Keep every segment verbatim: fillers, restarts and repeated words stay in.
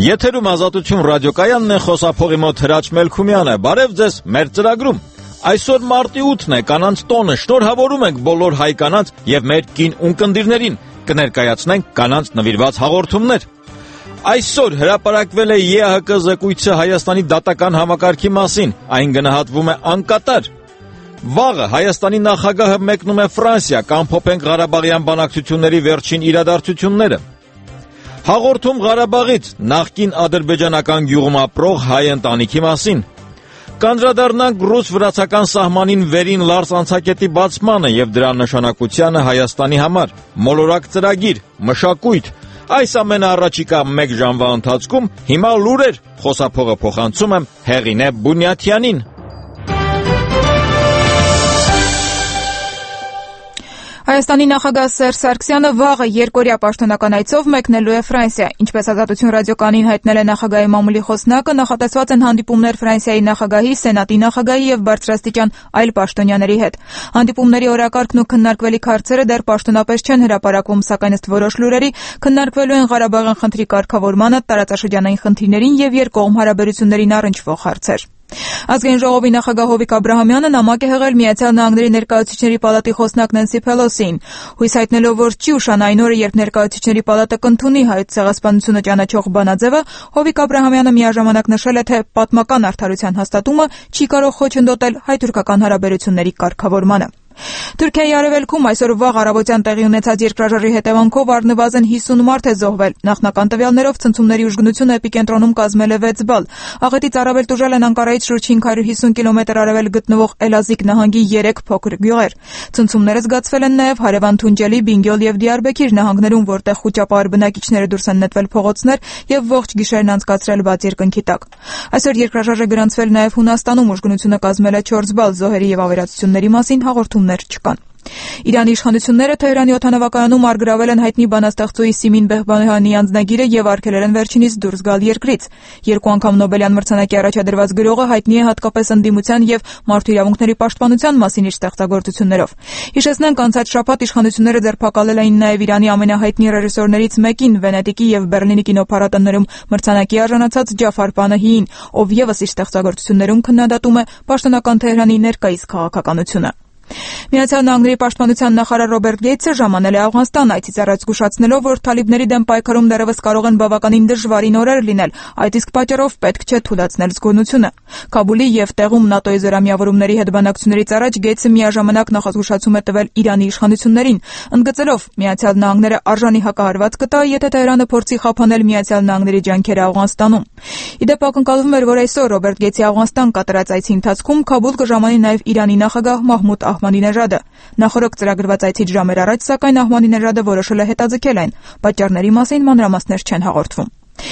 Եթերում Ազատություն ռադիոկայանն է, խոսափողի մոտ Հրաչ Մելքումյանը։ Բարև ձեզ, մեր ծրագրում այսօր մարտի ութն է, կանանց տոնը, շնորհավորում ենք բոլոր հայ կանանց եւ մեր կին ունկնդիրներին, կներկայացնենք կանանց նվիրված հաղորդումներ։ Այսօր հրապարակվել է Է Ահ Կ զեկույցը Հայաստանի դատական համակարգի մասին, այն գնահատվում է անկատար։ Վաղը Հայաստանի նախագահը մեկնում է Ֆրանսիա, կամփոփենք Ղարաբաղյան բանակցությունների վերջին իրադարձությունները։ Հաղորդում Ղարաբաղից, նախկին ադրբեջանական գյուղում ապրող հայ ընտանիքի մասին։ Կանդրադառնանք ռուս-վրացական սահմանին վերին Լարս անցակետի բացմանը եւ դրա նշանակությանը Հայաստանի համար։ Մոլորակ ծրագիր, մշակույթ։ Այս ամենը առաջիկա մեկ ժամվա ընթացքում, հիմա լուրեր, խոսափողը փոխանցում եմ Հեղինե Բունյաթյանին։ Հայաստանի նախագահ Սերժ Սարգսյանը վաղը երկօրյա պաշտոնական այցով մեկնելու է Ֆրանսիա։ Ինչպես Ազատություն ռադիոկայանին հայտնել է նախագահի մամուլի խոսնակը, նախատեսված են հանդիպումներ Ֆրանսիայի նախագահի, Սենատի նախագահի եւ բարձրաստիճան այլ պաշտոնյաների հետ։ Հանդիպումների օրակարգն ու քննարկվելիք հարցերը դեռ պաշտոնապես չեն հրապարակվում, սակայն ըստ որոշ լուրերի քննարկվելու են Ղարաբաղյան խնդրի կարգավորմանը, տարածաշրջանային խնդիրներին եւ երկկողմ հարաբերություններին առնչվող հարցեր։ Ազգային ժողովի նախագահ Հովիկ Աբրահամյանը նամակ է հղել Միացյալ Նահանգների Ներկայացուցիչների պալատի խոսնակ Նենսի Փելոսիին, հույս հայտնելով, որ չի ուշանա այն օրը, երբ Ներկայացուցիչների պալատը կընդունի հայոց ցեղասպանությունը ճանաչող բանաձևը, Հովիկ Աբրահամյանը միաժամանակ նշել է, թե պատմական արդարության հաստատումը չի կարող խոչընդոտել հայ-թուրքական հարաբերությունների կարգավորմանը։ Թուրքիայի արևելքում այսօր վաղ առավոտյան տեղի ունեցած երկրաժարի հետևանքով առնվազն հիսուն մարդ է զոհվել։ Նախնական տվյալներով ցնցումների ուժգնությունը էպիկենտրոնում կազմել է վեց բալ։ Աղետից առավել տուժել են Անկարայից շուրջ հինգ հարյուր հիսուն կիլոմետր արևել գտնվող Էլազիկ նահանգի երեք փոքր գյուղեր։ Ցնցումները զգացվել են նաև հարևան Թունջելի, Բինգյոլ եւ Դիարբեքիր նահանգներում, որտեղ խուճապահար բնակիչները դուրս են նետվել փողոցներ եւ ողջ գիշերն անցկացրել բաց երկնքի տակ։ Այսօր երկրաժարը գրանցվել նաև Հունաստանում, ուժգնությունը կազմել է չորս բալ, զոհերի եւ ավերածությունների մասին հաղորդում չկան։ Իրանի իշխանությունները Թեհրանի օդանավակայանում արգրավել են հայտնի բանաստեղծուհի Սիմին Բեհբանեհանի անձնագիրը եւ արգելել են վերջինիս դուրս գալ երկրից։ Երկու անգամ Նոբելյան մրցանակի առաջադրված գրողը հայտնի է հատկապես ընդդիմության եւ մարդու իրավունքների պաշտպանության մասին իր ստեղծագործություններով։ Հիշեցնենք, անցած շաբաթ իշխանությունները ձերբակալել էին նաեւ Իրանի ամենահայտնի ռեժիսորներից մեկին, Վենետիկի եւ Բեռլինի կինոփառատոներում մրցանակի արժանացած Ջաֆար Պանահիին, ով եւս իր ստեղծագործություններում քննադատում է պաշտոնական Թեհրանի ներկայիս քաղաքականությունը։ Միացյալ Նահանգների պաշտպանության նախարար Ռոբերտ Գեյթսը ժամանել է Աֆղանստան, այցից առաջ զգուշացնելով, որ թալիբների դեմ պայքարում դեռևս կարող են բավականին դժվարին օրեր լինել, այդ իսկ պատճառով պետք չէ թուլացնել զգոնությունը։ Քաբուլի եւ տեղում ՆԱՏՕ-ի զորամիավորումների հետ բանակցություններից առաջ Գեյթսը միաժամանակ նախազգուշացում է տվել Իրանի իշխանություններին, ընդգծելով Միացյալ Նահանգները արժանի հակահարված կտա, եթե Թեհրանը փորձի խափանել Միացյալ Նահանգների ջանքերը Աֆղանստանում։ Իդեպ ակնկալվում էր, որ այսօր Ռոբերտ Գեյթսի Աֆղանստան կատարած այցի ընթացքում Քաբուլ կժամանի նաեւ Իրանի նախագահ Մահմուդ Ահմադինեժադը։ Նախորդ ծրագրված այցից ժամեր առաջ, սակայն Ահմադինեժադը որոշել է հետաձգել այն։ Պատճառների մասին մանրամասներ չեն հաղորդվում։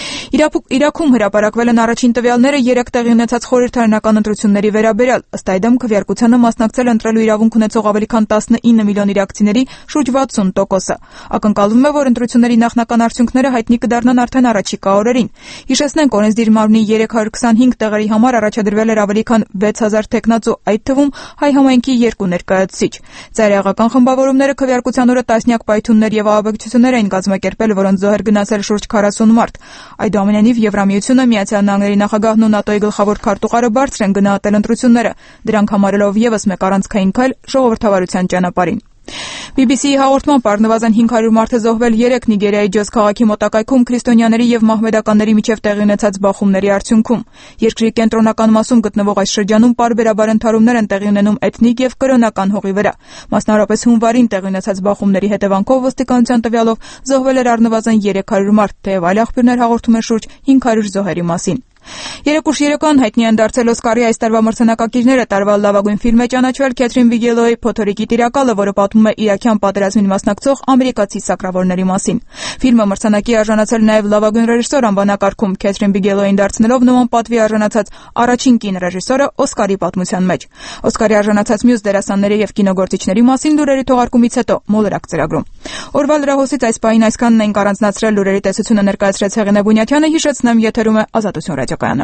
Իրաքում հրապարակվել են առաջին տվյալները երեք տեղի ունեցած խորհրդարանական ընտրությունների վերաբերյալ։ Ըստ այդմ քվեարկությանը մասնակցել ընտրելու իրավունք ունեցող ավելի քան տասնինը միլիոն իրաքցիների շուրջ վաթսուն տոկոսը։ Ակնկալվում է, որ ընտրությունների նախնական արդյունքները հայտնի կդառնան արդեն առաջիկա օրերին։ Հիշեցնենք, օրենսդիր մարմնի երեք հարյուր քսանհինգ տեղերի համար առաջադրվել էր ավելի քան վեց հազար թեկնածու, այդ թվում հայ համայնքի երկու ներկայացուցիչ։ Ծայրահեղական խմբավորումները քվեարկության օրը տասնյակ պայթյուններ եւ ահաբեկչություններ էին կազմակերպել, որոնց զոհեր գնացել շուրջ քառասուն մարդ։ Այդուամենայնիվ Եվրամիությունը, Միացյալ Նահանգների նախագահն ու ՆԱՏՕ-ի գլխավոր քարտուղարը բարձր են գնահատել ընտրությունները, դրանք համարելով եւս մեկ առանցքային քայլ ժողովրդավարության ճանապարհին։ բի բի սի-ի հաղորդմամբ առնվազն հինգ հարյուր մարդ է զոհվել երեք Նիգերիայի Ջոս քաղաքի մոտակայքում քրիստոնյաների եւ մահմեդականների միջև տեղի ունեցած բախումների արդյունքում։ Երկրի կենտրոնական մասում գտնվող այս շրջանում պարբերաբար ընդհարումներ են տեղի ունենում էթնիկ եւ կրոնական հողի վրա։ Մասնավորապես հունվարին տեղի ունեցած բախումների հետևանքով ոստիկանության տվյալով զոհվել էր առնվազն երեք հարյուր մարդ, թեև այլ աղբյուրներ հաղորդում են շուրջ հինգ հարյուր զոհերի մասին։ Երեք ուշ երեկոյան հայտնի են դարձել Օսկարի այս տարվա մրցանակակիրները։ Տարվա լավագույն ֆիլմ է ճանաչվել Քեթրին Բիգելոյի Փոթորիկի տիրակալը, որը պատմում է իրաքյան պատերազմին մասնակցող ամերիկացի սակրավորների մասին։ Ֆիլմը մրցանակի արժանացել նաև լավագույն ռեժիսոր անվանակարգում, Քեթրին Բիգելոյին դարձնելով նման պատվի արժանացած առաջին կին ռեժիսորը Օսկարի պատմության մեջ։ Օսկարի արժանացած մյուս դերասանների եւ կինոգործիչների մասին լուրերի թողարկումից հետո մոլորակ ծրագրում։ Օրվա լրահոսից այս պահին այսքանն ենք առանձնացրել, լուրերի տեսությունը ներկայացրեց Հեղինե Բունյաթյանը, հիշեցնեմ, եթերում է Ազատություն ռադիոկայանը։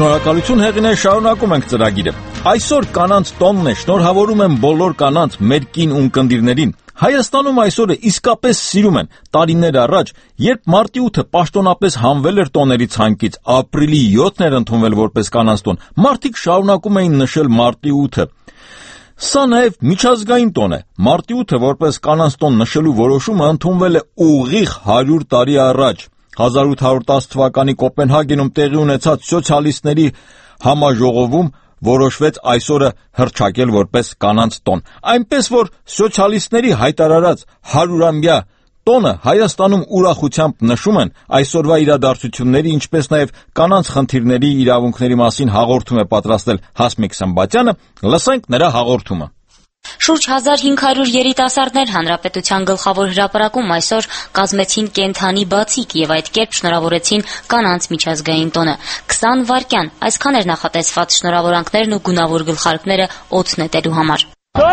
Շնորհակալություն Հեղինե, շարունակում ենք ծրագիրը։ Այսօր կանանց տոնն է, շնորհավորում եմ բոլոր կանանց, մեր կին ունկնդիրներին։ Հայաստանում այսօրը իսկապես սիրում են։ Տարիներ առաջ, երբ մարտի ութը պաշտոնապես հանվել էր տոների ցանկից, ապրիլի յոթն էր ընդունվել որպես կանանց տոն, մարդիկ շարունակում էին նշել մարտի ութը։ Սա նաև միջազգային տոն է։ Մարտի ութը որպես կանանց տոն նշելու որոշումը ընդունվել է ուղիղ հարյուր տարի առաջ։ հազար ութ հարյուր տասը թվականի Կոպենհագենում տեղի ունեցած սոցիալիստների համաժողովում որոշվեց այսօրը հռչակել որպես կանանց տոն։ Այնպես որ սոցիալիստների հայտարարած հարյուրամյա տոնը Հայաստանում ուրախությամբ նշում են, այսօրվա իրադարձությունների, ինչպես նաև կանանց խնդիրների իրավունքների մասին հաղորդում է պատրաստել Հասմիկ Սմբատյանը, լսենք նրա հաղորդումը։ Շուրջ հազար հինգ հարյուր երիտասարդներ Հանրապետության գլխավոր հրապարակում այսօր կազմեցին կենդանի բացիկ եւ այդ կերպ շնորհավորեցին կանանց միջազգային տոնը։ քսան վայրկյան, այսքան էր նախատեսված շնորհավորանքներն ու գունավոր գլխարկները օդ նետելու համար։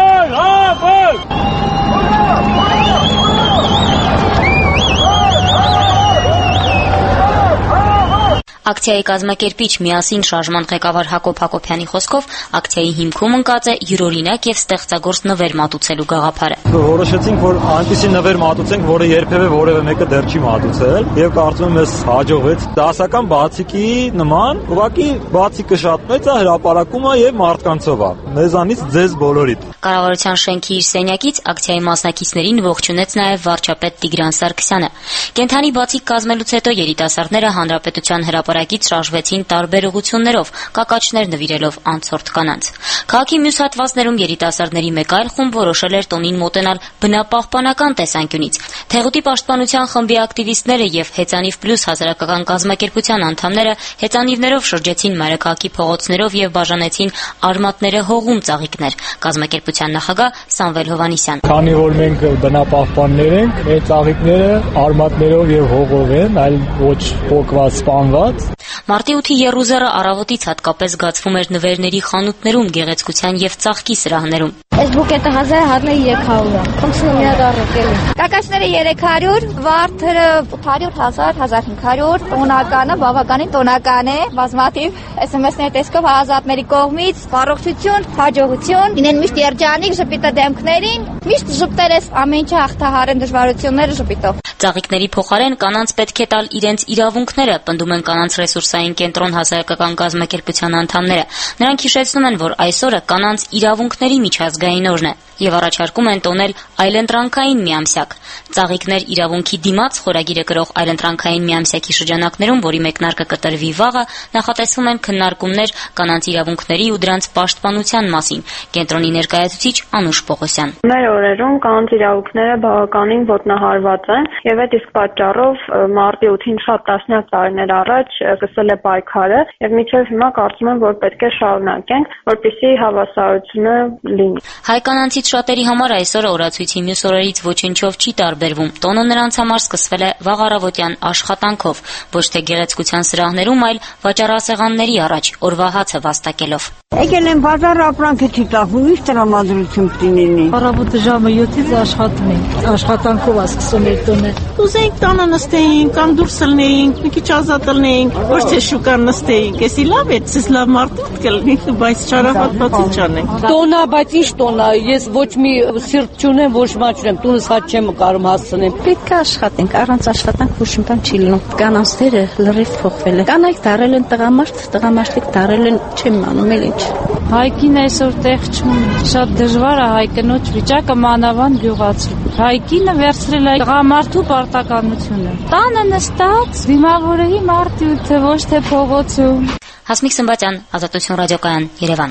Ակցիայի կազմակերպիչ միասին շարժման ղեկավար Հակոբ Հակոբյանի խոսքով ակցիայի հիմքում ընկած է յուրօրինակ եւ ստեղծագործ նվեր մատուցելու գաղափարը։ Որոշեցինք, որ այնպիսի նվեր մատուցենք, որը երբևէ որևէ մեկը դեռ չի մատուցել, եւ կարծում եմ, մեզ հաջողվեց։ Դասական բացիկի նման, ուղղակի բացիկը շատ մեծ է, հրապարակումը եւ մարդկանցով է։ Մեզանից ձեզ բոլորիդ։ Կառավարության շենքի իր սենյակից ակցիայի մասնակիցներին ողջունեց նաեւ վարչապետ Տիգրան Սարգսյանը։ Կենդանի բացիկ կազմելուց հետո երիտասարդները Հանրապետության հրապարակից շարժվեցին տարբեր ուղղություններով, կակաչներ նվիրելով անցորդ կանանց։ Քաղաքի մյուս հատվածներում երիտասարդների մեկ այլ խումբ որոշել էր տոնին մոտենալ բնապահպանական տեսանկյունից։ Թեղուտի պաշտպանության խմբի ակտիվիստները եւ Հեծանիվ պլյուս հասարակական կազմակերպության անդամները հեծանիվներով շրջեցին մայրաքաղաքի փողոցներով եւ բաժանեցին արմատները հողում ծաղիկներ։ Կազմակերպության նախագահ Սամվել Հովհաննիսյան։ Քանի որ մենք բնապահպաններ ենք, այդ ծաղիկները արմատներով եւ հողով են, այլ ոչ փոկված, սպանված։ Մարտի ութի եռուզեռը առավոտից հատկապես զգացվում էր նվերների խանութներում, գեղեցկության եւ ծաղկի սրահներում։ Այս բուկետը հազար հազար երեք հարյուր։ Խնդրում եմ դառնալ։ Կակաշները երեք հարյուր, վարդերը ութ հարյուր, հազար, հազար հինգ հարյուր, տոնականը բավականին տոնական է, բազմաթիվ էս էմ էս-ների տեսքով ազատների կողմից, առողջություն, հաջողություն, ինեն միշտ երջանիկ ժպիտը դեմքներին, միշտ ժպտերես ամեն ինչ հաղթահարեն դժվարությունները ժպիտով։ Ծաղիկների փոխարեն կանանց պետք է տալ իրենց իրավունքները, պնդում են կանանց ռեսուրսային կենտրոն հասարակական կազմակերպության անդամները։ Նրանք հիշեցնում են, որ այսօրը կանանց իրավունքների միջազգային օրն է եւ առաջարկում են տոնել այլընտրանքային միամսյակ։ Ծաղիկներ իրավունքի դիմաց խորագիրը գրող այլընտրանքային միամսյակի շրջանակներում, որի մեկնարկը կտրվի վաղը, նախատեսվում են քննարկումներ կանանց իրավունքների ու դրանց պաշտպանության մասին։ Կենտրոնի ներկայացուցիչ Անուշ Պողոսյան։ Մեր օրերում կանանց իրավունքները բավականին ոտնահարված են եւ այդ իսկ պատճառով մարտի ութին շատ տասնյակ տարիներ առաջ սկսել է պայքարը եւ մինչեւ հիմա կարծում եմ, որ պետք է շարունակենք, որպեսզի հավասարությունը լինի։ Հայ կանանցից շատերի համար այսօրը օրացույցի մյուս օրերից ոչնչով չի տարբերվում։ Տոնը նրանց համար սկսվել է վաղ առավոտյան աշխատանքով, ոչ թե գեղեցկության սրահներում, այլ վաճառասեղանների առաջ օրվա հացը վաստակելով։ Եկել են բազար ապրանքը չի տախվում, ի՞նչ տրամադրություն կլինի։ Առավոտը ժամը յոթից աշխատում ենք, աշխատանքով ասկսում էր տոնը։ Ուզեինք տանը նստեինք, կամ դուրս լնեինք, մի քիչ ազատ լնեինք, ոչ թե շուկան նստեինք։ Էսի լավ է, ցես լավ մարդիկ կլինի, բայց չարախատված ինչ անենք։ Տոնա, բայց ինչ տոնա, ես ոչ մի սիրտ չունեմ, ոչ մի չունեմ, տունս հաց չեմ կարում հասցնեմ։ Պետք է աշխատենք, առանց աշխատանք ոչ մի բան չի լինում։ Կանանց դերը լրիվ փոխվել է։ Կանայք դարել են տղամարդ, տղամարդիկ դարել են չեմ անում էլ ինչ։ Հայկին այսօր տեղ չունի, շատ դժվար է հայ կնոջ վիճակը մանավանդ գյուղացու։ Հայկինը վերցրել է տղամարդու պարտականությունը։ Տանը նստած դիմավորեի մարտի ութը, ոչ թե փողոցում։ Հասմիկ Սմբատյան, Ազատություն ռադիոկայան, Երևան։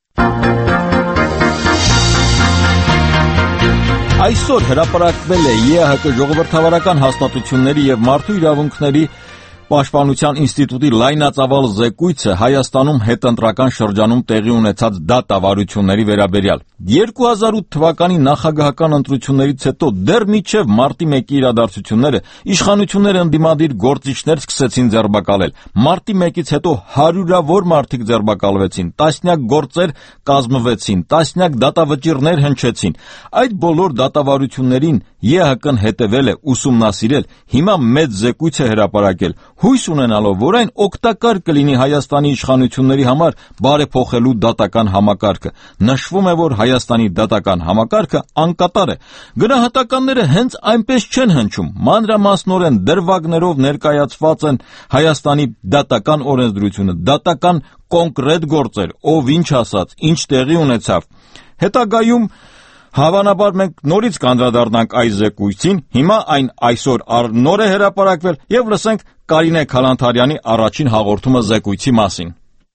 Այսօր հրապարակվել է ԵԱՀԿ ժողովրդավարական հաստատությունների եւ մարդու իրավունքների Պաշտպանության ինստիտուտի լայնածավալ զեկույցը Հայաստանում հետընտրական շրջանում տեղի ունեցած դատավարությունների վերաբերյալ։ երկու հազար ութ թվականի նախագահական ընտրություններից հետո դեռ մինչև մարտի մեկի իրադարձությունները իշխանությունները ընդդիմադիր գործիչներ սկսեցին ձերբակալել։ Մարտի մեկից հետո հարյուրավոր մարդիկ ձերբակալվեցին, տասնյակ գործեր կազմվեցին, տասնյակ դատավճիռներ հնչեցին։ Այդ բոլոր դատավարություններին Է Հ Կ-ն հետևել է, ուսումնասիրել, հիմա մեծ զեկույց է հրապարակել, հույս ունենալով, որ այն օգտակար կլինի Հայաստանի իշխանությունների համար բարեփոխելու դատական համակարգը։ Նշվում է, որ Հայաստանի դատական համակարգը անկատար է։ Գնահատականները հենց այնպես չեն հնչում, մանրամասնորեն դրվագներով ներկայացված են Հայաստանի դատական օրենսդրությունը, դատական կոնկրետ գործեր, ով ինչ ասաց, ինչ տեղի ունեցավ։ Հետագայում հավանաբար մենք նորից կանդրադառնանք այս զեկույցին, հիմա այն այսօր նոր է հրապարակվել եւ լսենք Կարինե Քալանթարյանի առաջին հաղորդումը զեկույցի մասին։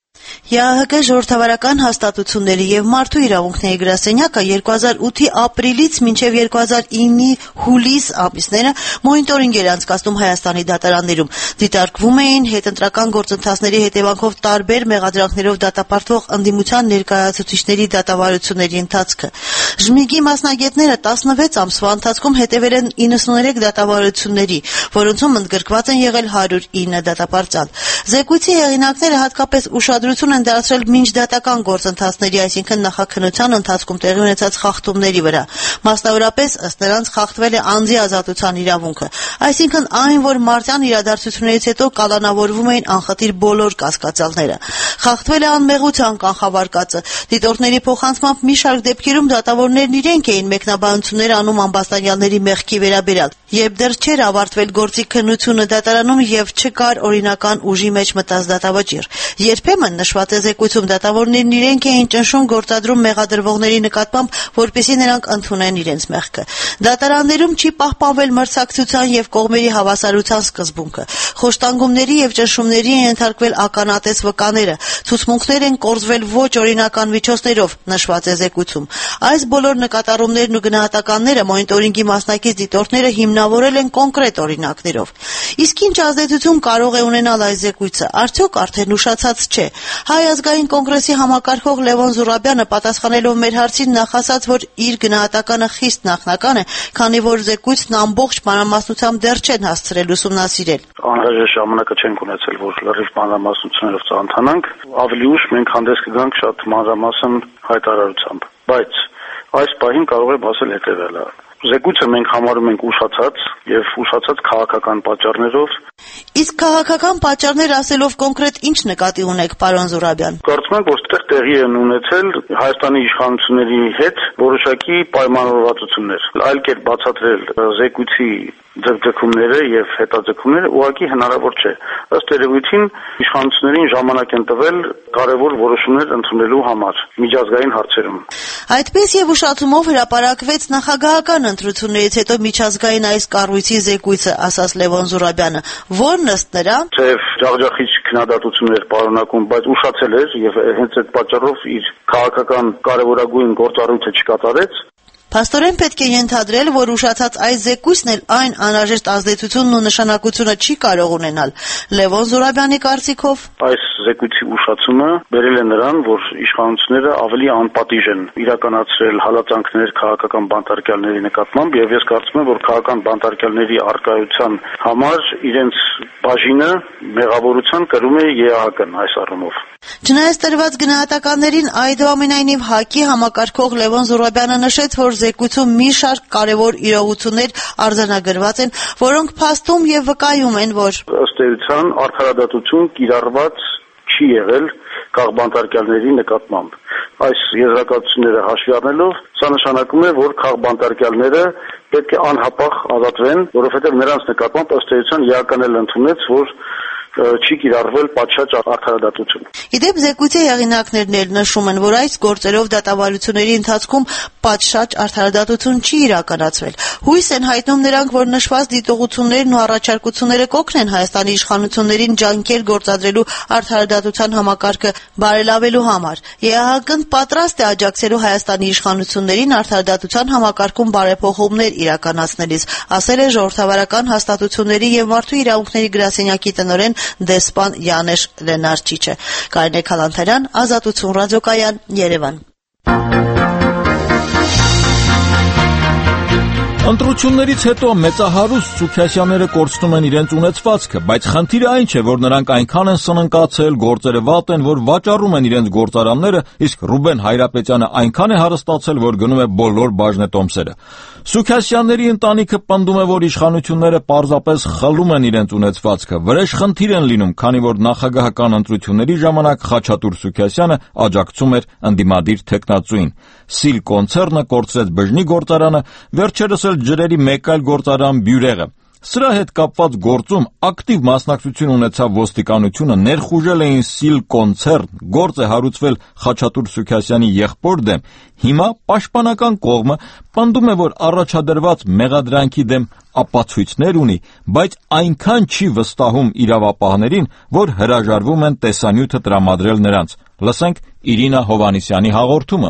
Է Ահ Կ ժողովրդավարական հաստատությունների եւ մարդու իրավունքների գրասենյակը երկու հազար ութի ապրիլից մինչեւ երկու հազար իննի հուլիս ամիսները մոնիտորինգ էր անցկացնում Հայաստանի դատարաններում։ Դիտարկվում էին հետընտրական գործընթացների հետևանքով տարբեր մեղադրանքներով դատապարտվող ընդդիմության ներկայացուցիչների դատավարությունների ընթացքը։ Ժմիգի մասնագետները տասնվեց ամսվա ընթացքում հետևել են իննսուներեք դատավարությունների, որոնցում ընդգրկված են եղել հարյուր ինը դատապարտյալ։ Զեկույցի հեղինակները հատկապես ուշադրություն են դարձրել մինչդատական գործընթացների, այսինքն նախաքննության ընթացքում տեղի ունեցած խախտումների վրա։ Մասնավորապես ըստ նրանց խախտվել է անձի ազատության իրավունքը, այսինքն այն, որ մարտյան իրադարձություններից հետո կալանավորվում էին անխտիր բոլոր կասկածյալները։ Խախտվել է անմեղության կանխավարկածը։ Դիտորդների փոխանցմամբ մի շարք դեպքերում դատավորներն իրենք էին մեկնաբանություններ անում ամբաստանյալների մեղքի վերաբերյալ, երբ դեռ չէր ավարտվել գործի քննությունը դատարանում եւ չկար օրինական ուժի մեջ մտած դատավճիռ։ Երբեմն նշված է զեկույցում դատավորներն իրենք էին ճնշում գործադրում մեղադրվողների նկատմամբ, որպեսզի նրանք ընդունեն իրենց մեղքը։ Դատարաններում չի պահպանվել մրցակցության եւ կողմերի հավասարության սկզբունքը։ Խոշտանգումների եւ ճնշումների են ենթարկվել ականատես վկաները, ցուցմունքներ են կորզվել ոչ օրինական միջոցներով, նշված է զեկույցում։ Այս բոլոր նկատառումներն ու գնահատականները մոնիտորինգի մասնակից դիտորդները հիմնավորել են կոնկրետ օրինակներով։ Իսկ ինչ ազդեցություն կարող է ունենալ այս զեկույցը, արդյոք արդեն ուշացած չէ։ Հայ ազգային կոնգրեսի համակարգող Լևոն Զուրաբյանը պատասխանելով մեր հարցին նախ ասաց, որ իր գնահատականը խիստ նախնական է, քանի որ զեկույցն ամբողջ մանրամասնությամբ դեռ չեն հասցրել ուսումնասիրել։ Անհրաժեշտ ժամանակը չենք ունեցել, որ լրիվ մանրամասնություններով ծանոթանանք, ավելի ուշ մենք հանդես կգանք շատ մանրամասն հայտարարությամբ, բայց այս պահին կարող եմ ասել հետևյալը. Զեկույցը մենք համարում ենք ուշացած եւ ուշացած քաղաքական պատճառներով։ Իսկ քաղաքական պատճառներ ասելով կոնկրետ ինչ նկատի ունեք, պարոն Զուրաբյան։ Կարծում եմ, որ այդտեղ տեղի են ունեցել Հայաստանի իշխանությունների հետ որոշակի պայմանավորվածություններ։ Այլ կերպ բացատրել զեկույցի ձգձգումները եւ հետաձգումները ուղղակի հնարավոր չէ։ Ըստ երևույթին իշխանություններին ժամանակ են տվել կարևոր որոշումներ ընդունելու համար միջազգային հարցերում։ Այդպես եւ ուշացումով հրապարակվեց նախագահական ընտրություններից հետո միջազգային այս կառույցի զեկույցը, ասաց Լևոն Զուրաբյանը, որն ըստ նրա թեև ջախջախիչ քննադատություններ պարունակում, բայց ուշացել էր եւ հենց այդ պատճառով իր քաղաքական կարևորագույն գործառույթը չկատարեց։ Փաստորեն պետք է ենթադրել, որ ուշացած այս զեկույցն էլ այն անհրաժեշտ ազդեցությունն ու նշանակությունը չի կարող ունենալ։ Լևոն Զուրաբյանի կարծիքով այս զեկույցի ուշացումը բերել է նրան, որ իշխանությունները ավելի անպատիժ են իրականացրել հալածանքներ քաղաքական բանտարկյալների նկատմամբ եւ ես կարծում եմ, որ քաղաքական բանտարկյալների արկայության համար իրենց բաժինը մեղավորության կրում է Է Ահ Կ-ն այս առումով։ Չնայած տրված գնահատականներին, այդուամենայնիվ ՀԱԿ-ի համակարգող Լևոն Զուրաբյանը նշեց, որ զեկույցում մի շարք կարևոր իրողություններ արձանագրված են, որոնք փաստում եւ վկայում են, որ ըստ էության արդարադատություն կիրառված չի եղել քաղբանտարկյալների նկատմամբ։ Այս եզրակացությունները հաշվի առնելով, սա նշանակում է, որ քաղբանտարկյալները պետք է անհապաղ ազատվեն, որովհետեւ նրանց նկատմամբ ըստ էության Է Ահ Կ-ն էլ ընդունեց, որ չի կիրառվել պատշաճ արդարադատություն։ Իդեպ զեկույցի հեղինակներն էլ նշում են, որ այս գործերով դատավարությունների ընթացքում պատշաճ արդարադատություն չի իրականացվել։ Հույս են հայտնում նրանք, որ նշված դիտողություններն ու առաջարկությունները կօգնեն Հայաստանի իշխանություններին ջանքեր գործադրելու արդարադատության համակարգը բարելավելու համար։ Է Ահ Կ-ն պատրաստ է աջակցելու Հայաստանի իշխանություններին արդարադատության համակարգում բարեփոխումներ իրականացնելիս, ասել է ժողովրդավարական հաստատությունների եւ մարդու իրավունքների գրասենյակի տնօրեն դեսպան Յանեշ Լենարչիչը։ Կարինե Քալանթարյան, Ազատություն ռադիոկայան, Երևան։ Ընտրություններից հետո մեծահարուստ Սուքիասյանները կորցնում են իրենց ունեցվածքը, բայց խնդիրը այն չէ, որ նրանք այնքան են սննկացել, գործերը վատ են, որ վաճառում են իրենց գործարանները, իսկ Ռուբեն Հայրապետյանը այնքան է հարստացել, որ գնում է բոլոր բաժնետոմսերը։ Սուքիասյանների ընտանիքը պնդում է, որ իշխանությունները պարզապես խլում են իրենց ունեցվածքը, վրեժ խնդիր են լինում, քանի որ նախագահական ընտրությունների ժամանակ Խաչատուր Սուքիասյանը աջակցում էր ընդդիմադիր թեկնածուին։ Սիլ կոնցեռնը կորցրեց բժնի գործարանը, վերջերս էլ ջրերի մեկ այլ գործարան Բյուրեղը։ Սրա հետ կապված գործում ակտիվ մասնակցություն ունեցավ ոստիկանությունը, ներխուժել էին Սիլ կոնցեռն, գործ է հարուցվել Խաչատուր Սուքիասյանի եղբոր դեմ։ Հիմա պաշտպանական կողմը պնդում է, որ առաջադրված մեղադրանքի դեմ ապացույցներ ունի, բայց այնքան չի վստահում իրավապահներին, որ հրաժարվում են տեսանյութը տրամադրել նրանց։ Լսենք Իրինա Հովհաննիսյանի հաղորդումը։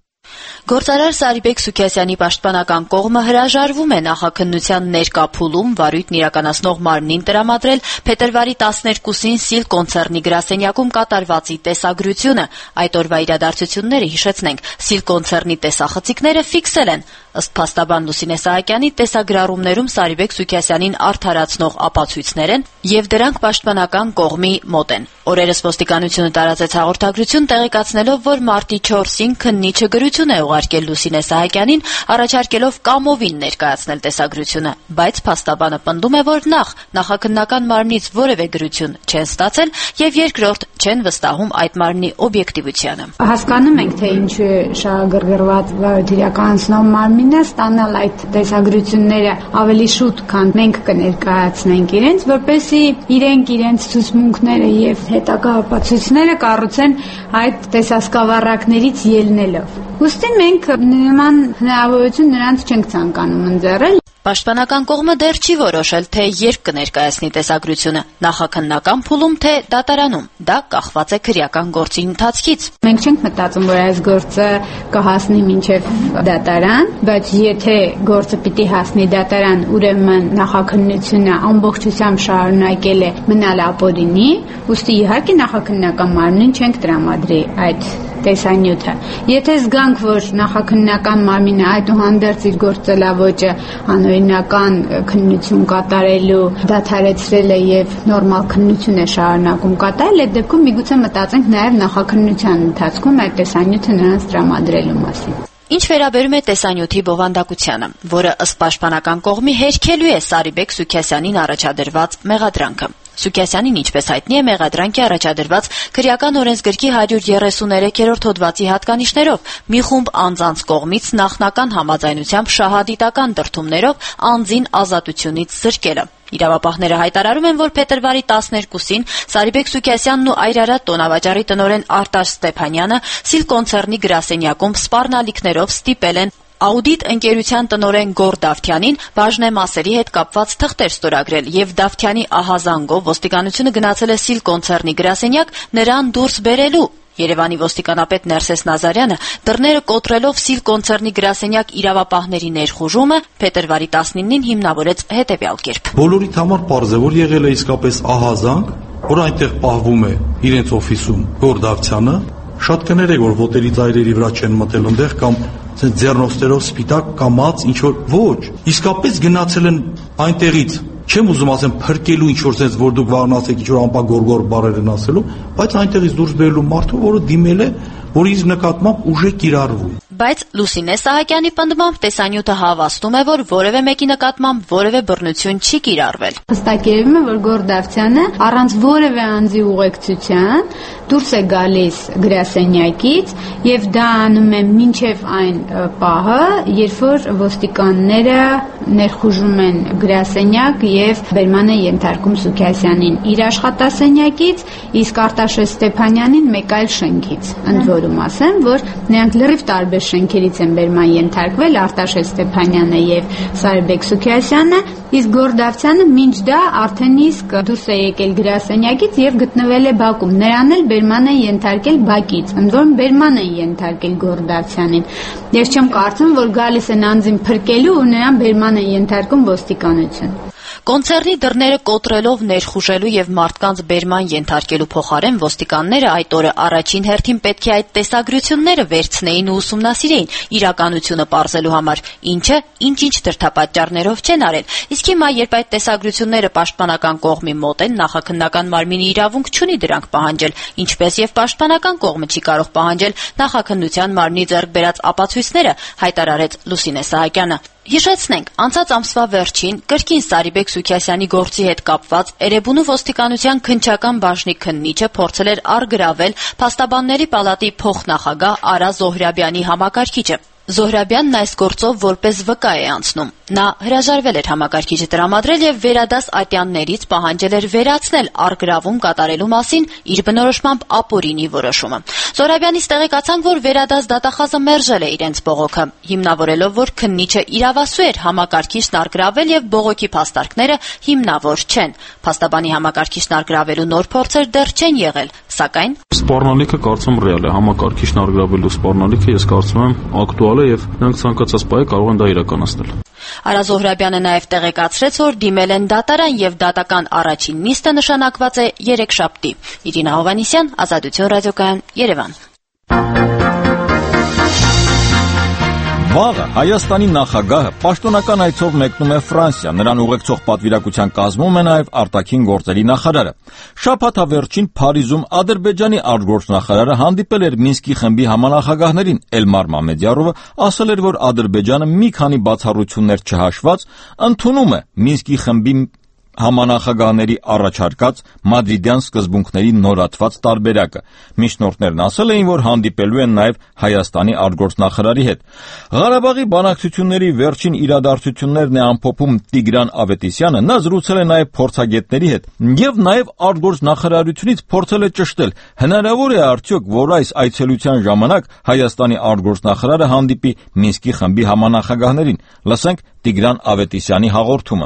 Գործարար Սարիբեկ Սուքիասյանի պաշտպանական կողմը հրաժարվում է նախաքննության ներկա փուլում վարույթն իրականացնող մարմնին տրամադրել փետրվարի տասներկուսին Սիլ կոնցեռնի գրասենյակում կատարվածի տեսագրությունը։ Այդ օրվա իրադարձությունները հիշեցնենք։ Սիլ կոնցեռնի տեսախցիկները ֆիքսել են։ Ըստ փաստաբան Լուսինե Սահակյանի, տեսագրառումներում Սարիբեկ Սուքիասյանին արդարացնող ապացույցներ են եւ դրանք պաշտպանական կողմի մոտ են։ Օրերս ոստիկանությունը տարածեց հաղորդագրություն տեղեկացնելով, որ մարտի չորսին քննիչը գրություն է ուղարկել Լուսինե Սահակյանին, առաջարկելով կամովին ներկայացնել տեսագրությունը, բայց փաստաբանը պնդում է, որ նախ նախաքննական մարմնից որևէ գրություն չեն ստացել եւ երկրորդ չեն վստահում այդ մարմնի օբյեկտիվությանը։ Հասկանում ենք, թե ինչու է շահագրգռված վարույթ իրականացնող մարմինը ստանալ այդ տեսագրությունները ավելի շուտ, քան մենք կներկայացնենք իրենց, որպեսզի իրենք իրենց ցուցմունքները եւ հետագա ապացույցները կառուցեն այդ տեսասկավառակներից ելնելով։ Ուստի մենք նման հնարավորություն նրանց չենք ցանկանում ընձեռել։ Պաշտպանական կողմը դեռ չի որոշել, թե երբ կներկայացնի տեսագրությունը՝ նախաքննական փուլում, թե դատարանում։ Դա կախված է քրեական գործի ընթացքից։ Մենք չենք մտածում, որ այս գործը կհասնի մինչև դատարան, բայց եթե գործը պիտի հասնի դատարան, ուրեմն նախաքննությունը ամբողջությամբ շարունակել է մնալ ապօրինի, ուստի իհարկե նախաքննական մարմնին չենք տրամադրի այդ տեսանյութը։ Եթե զգանք, որ նախաքննական մարմինը այդուհանդերձ իր գործելավոճը անօրինական քննություն կատարելու դադարեցրել է եւ նորմալ քննություն է շարունակում կատարել, այդ դեպքում միգուցե մտածենք նաեւ նախաքննության ընթացքում այդ տեսանյութը նրանց տրամադրելու մասին։ Ինչ վերաբերում է տեսանյութի բովանդակությանը, որը ըստ պաշտպանական կողմի հերքելու է Սարիբեկ Սուքիասյանին առաջադրված մեղադրանքը։ Սուքիասյանին, ինչպես հայտնի է, մեղադրանքի առաջադրված քրեական օրենսգրքի հարյուր երեսուներեքերորդ հոդվածի հատկանիշներով մի խումբ անձանց կողմից նախնական համաձայնությամբ շահադիտական դրդումներով անձին ազատությունից զրկելը։ Իրավապահները հայտարարում են, որ փետրվարի տասներկուսին Սարիբեկ Սուքիասյանն ու Այրարատ տոնավաճառի տնօրեն Արտաշ Ստեփանյանը Սիլ կոնցեռնի գրասենյակում սպառնալիքներով ստիպել են Աուդիտ ընկերության տնօրեն Գոր Դավթյանին բաժնեմասերի հետ կապված թղթեր ստորագրել եւ Դավթյանի ահազանգով ոստիկանությունը գնացել է Սիլ կոնցեռնի գրասենյակ նրան դուրս բերելու։ Երևանի ոստիկանապետ Ներսես Նազարյանը դռները կոտրելով Սիլ կոնցեռնի գրասենյակ իրավապահների ներխուժումը փետրվարի տասնինին հիմնավորեց հետեւյալ կերպ։ Բոլորիդ համար պարզ է, որ եղել է իսկապես ահազանգ, որ այնտեղ պահվում է իրենց օֆիսում Գոր Դավթյանը, շատ կներեք, որ ոտերի ծայրերի վրա չեն մտել այնտեղ կամ ձեռնոցներով սպիտակ կամած ինչ որ ոչ, իսկապես գնացել են այնտեղից, չեմ ուզում ասեմ փրկելու ինչ որ sense, որ դուք վաղնացեք ինչ որ ամպագորգոր բառեր են ասելու, բայց այնտեղից դուրս բերելու մարդու, որը դիմել է, որ իր նկատմամբ ուժ է կիրառվում։ Բայց Լուսինե Սահակյանի պնդմամբ տեսանյութը հավաստում է, որ որևէ մեկի նկատմամբ որևէ բռնություն չի կիրառվել։ Հստակ երևում է, որ Գոր Դավթյանը առանց որևէ անձի ուղեկցության դուրս է գալիս գրասենյակից եւ դա անում է մինչեւ այն պահը, երբ որ ոստիկանները ներխուժում են գրասենյակ եւ բերման են ենթարկում Սուքիասյանին իր աշխատասենյակից, իսկ Արտաշե Ստեփանյանին մեկ այլ շենքից։ Ընդ որում ասեմ, որ նրանք լրիվ տարբեր շենքերից են բերման ենթարկվել Արտաշե Ստեփանյանը եւ Սարիբեկ Սուքիասյանը, իսկ Գոր Դավթյանը մինչ դա արդեն իսկ դուրս է եկել գրասենյակից եւ գտնվել է բակում։ Նրան էլ բերման են ենթարկել բակից, ընդ որում բերման են ենթարկել Գոր Դավթյանին։ Ես չեմ կարծում, որ գալիս են անձին փրկելու ու նրան բերման են ենթարկում ոստիկանություն։ Կոնցերնի դռները կոտրելով ներխուժելու եւ մարդկանց բերման ենթարկելու փոխարեն ոստիկանները այդ օրը առաջին հերթին պետք է այդ տեսագրությունները վերցնեին ու ուսումնասիրեին իրականությունը պարզելու համար, ինչը ինչ-ինչ դրդապատճառներով չեն արել։ Իսկ հիմա, երբ այդ տեսագրությունները պաշտպանական կողմի մոտ են, նախաքննական մարմինի իրավունք չունի դրանք պահանջել, ինչպես եւ պաշտպանական կողմը չի կարող պահանջել նախաքննության մարմնի ձեռք բերած ապացույցները, հայտարարեց Լուսինե Սահակյանը։ Հիշեցնենք, անցած ամսվա վերջին կրկին Սարիբեկ Սուքիասյանի գործի հետ կապված Էրեբունու ոստիկանության քննչական բաժնի քննիչը փորձել էր առգրավել Փաստաբանների պալատի փոխնախագահ Արա Զոհրաբյանի համակարգիչը։ Զոհրաբյանն այս գործով որպես վկա է անցնում։ Նա հրաժարվել էր համակարգիչը տրամադրել եւ վերադաս ատյաններից պահանջել էր վերացնել առգրավում կատարելու մասին իր բնորոշմամբ ապօրինի որոշումը։ Զոհրաբյանից տեղեկացանք, որ վերադաս դատախազը մերժել է իրենց բողոքը, հիմնավորելով, որ քննիչը իրավասու էր համակարգիչն առգրավել եւ բողոքի փաստարկները հիմնավոր չեն։ Փաստաբանի համակարգիչն առգրավելու նոր փորձեր դեռ չեն եղել, սակայն սպառնալիքը կարծում ռեալ է, համակարգիչն առգրավելու սպառնալիքը ես կարծում եմ ակտուալ է եւ նրանք ցանկացած պահի կարող են դա իրականացնել։ Արա Զոհրաբյանը նաև տեղեկացրեց, որ դիմել են դատարան եւ դատական առաջին նիստը նշանակված է երեքշաբթի։ Իրինա Հովանիսյան, Ազատություն ռադիոկայան, Երևան։ Վաղը Հայաստանի նախագահը պաշտոնական այցով մեկնում է Ֆրանսիա, նրան ուղեկցող պատվիրակության կազմում է նաև արտաքին գործերի նախարարը։ Շաբաթավերջին Փարիզում Ադրբեջանի արտգործնախարարը հանդիպել էր Մինսկի խմբի համանախագահներին։ Էլմար Մամեդյարովը ասել էր, որ Ադրբեջանը մի քանի բացառություններ չհաշված ընդունում է Մինսկի խմբի համանախագահների առաջարկած մադրիդյան սկզբունքների նորացված տարբերակը։ Միջնորդներն ասել էին, որ հանդիպելու են նաև Հայաստանի արտգործնախարարի հետ։ Ղարաբաղի բանակցությունների վերջին իրադարձություններն է ամփոփում Տիգրան Ավետիսյանը, նա զրուցել է նաև փորձագետների հետ եւ նաև արտգործնախարարությունից փորձել է ճշտել, հնարավոր է արդյոք, որ այս այցելության ժամանակ Հայաստանի արտգործնախարարը հանդիպի Մինսկի խմբի համանախագահներին։ Լսենք Տիգրան Ավետիսյանի հաղորդումը։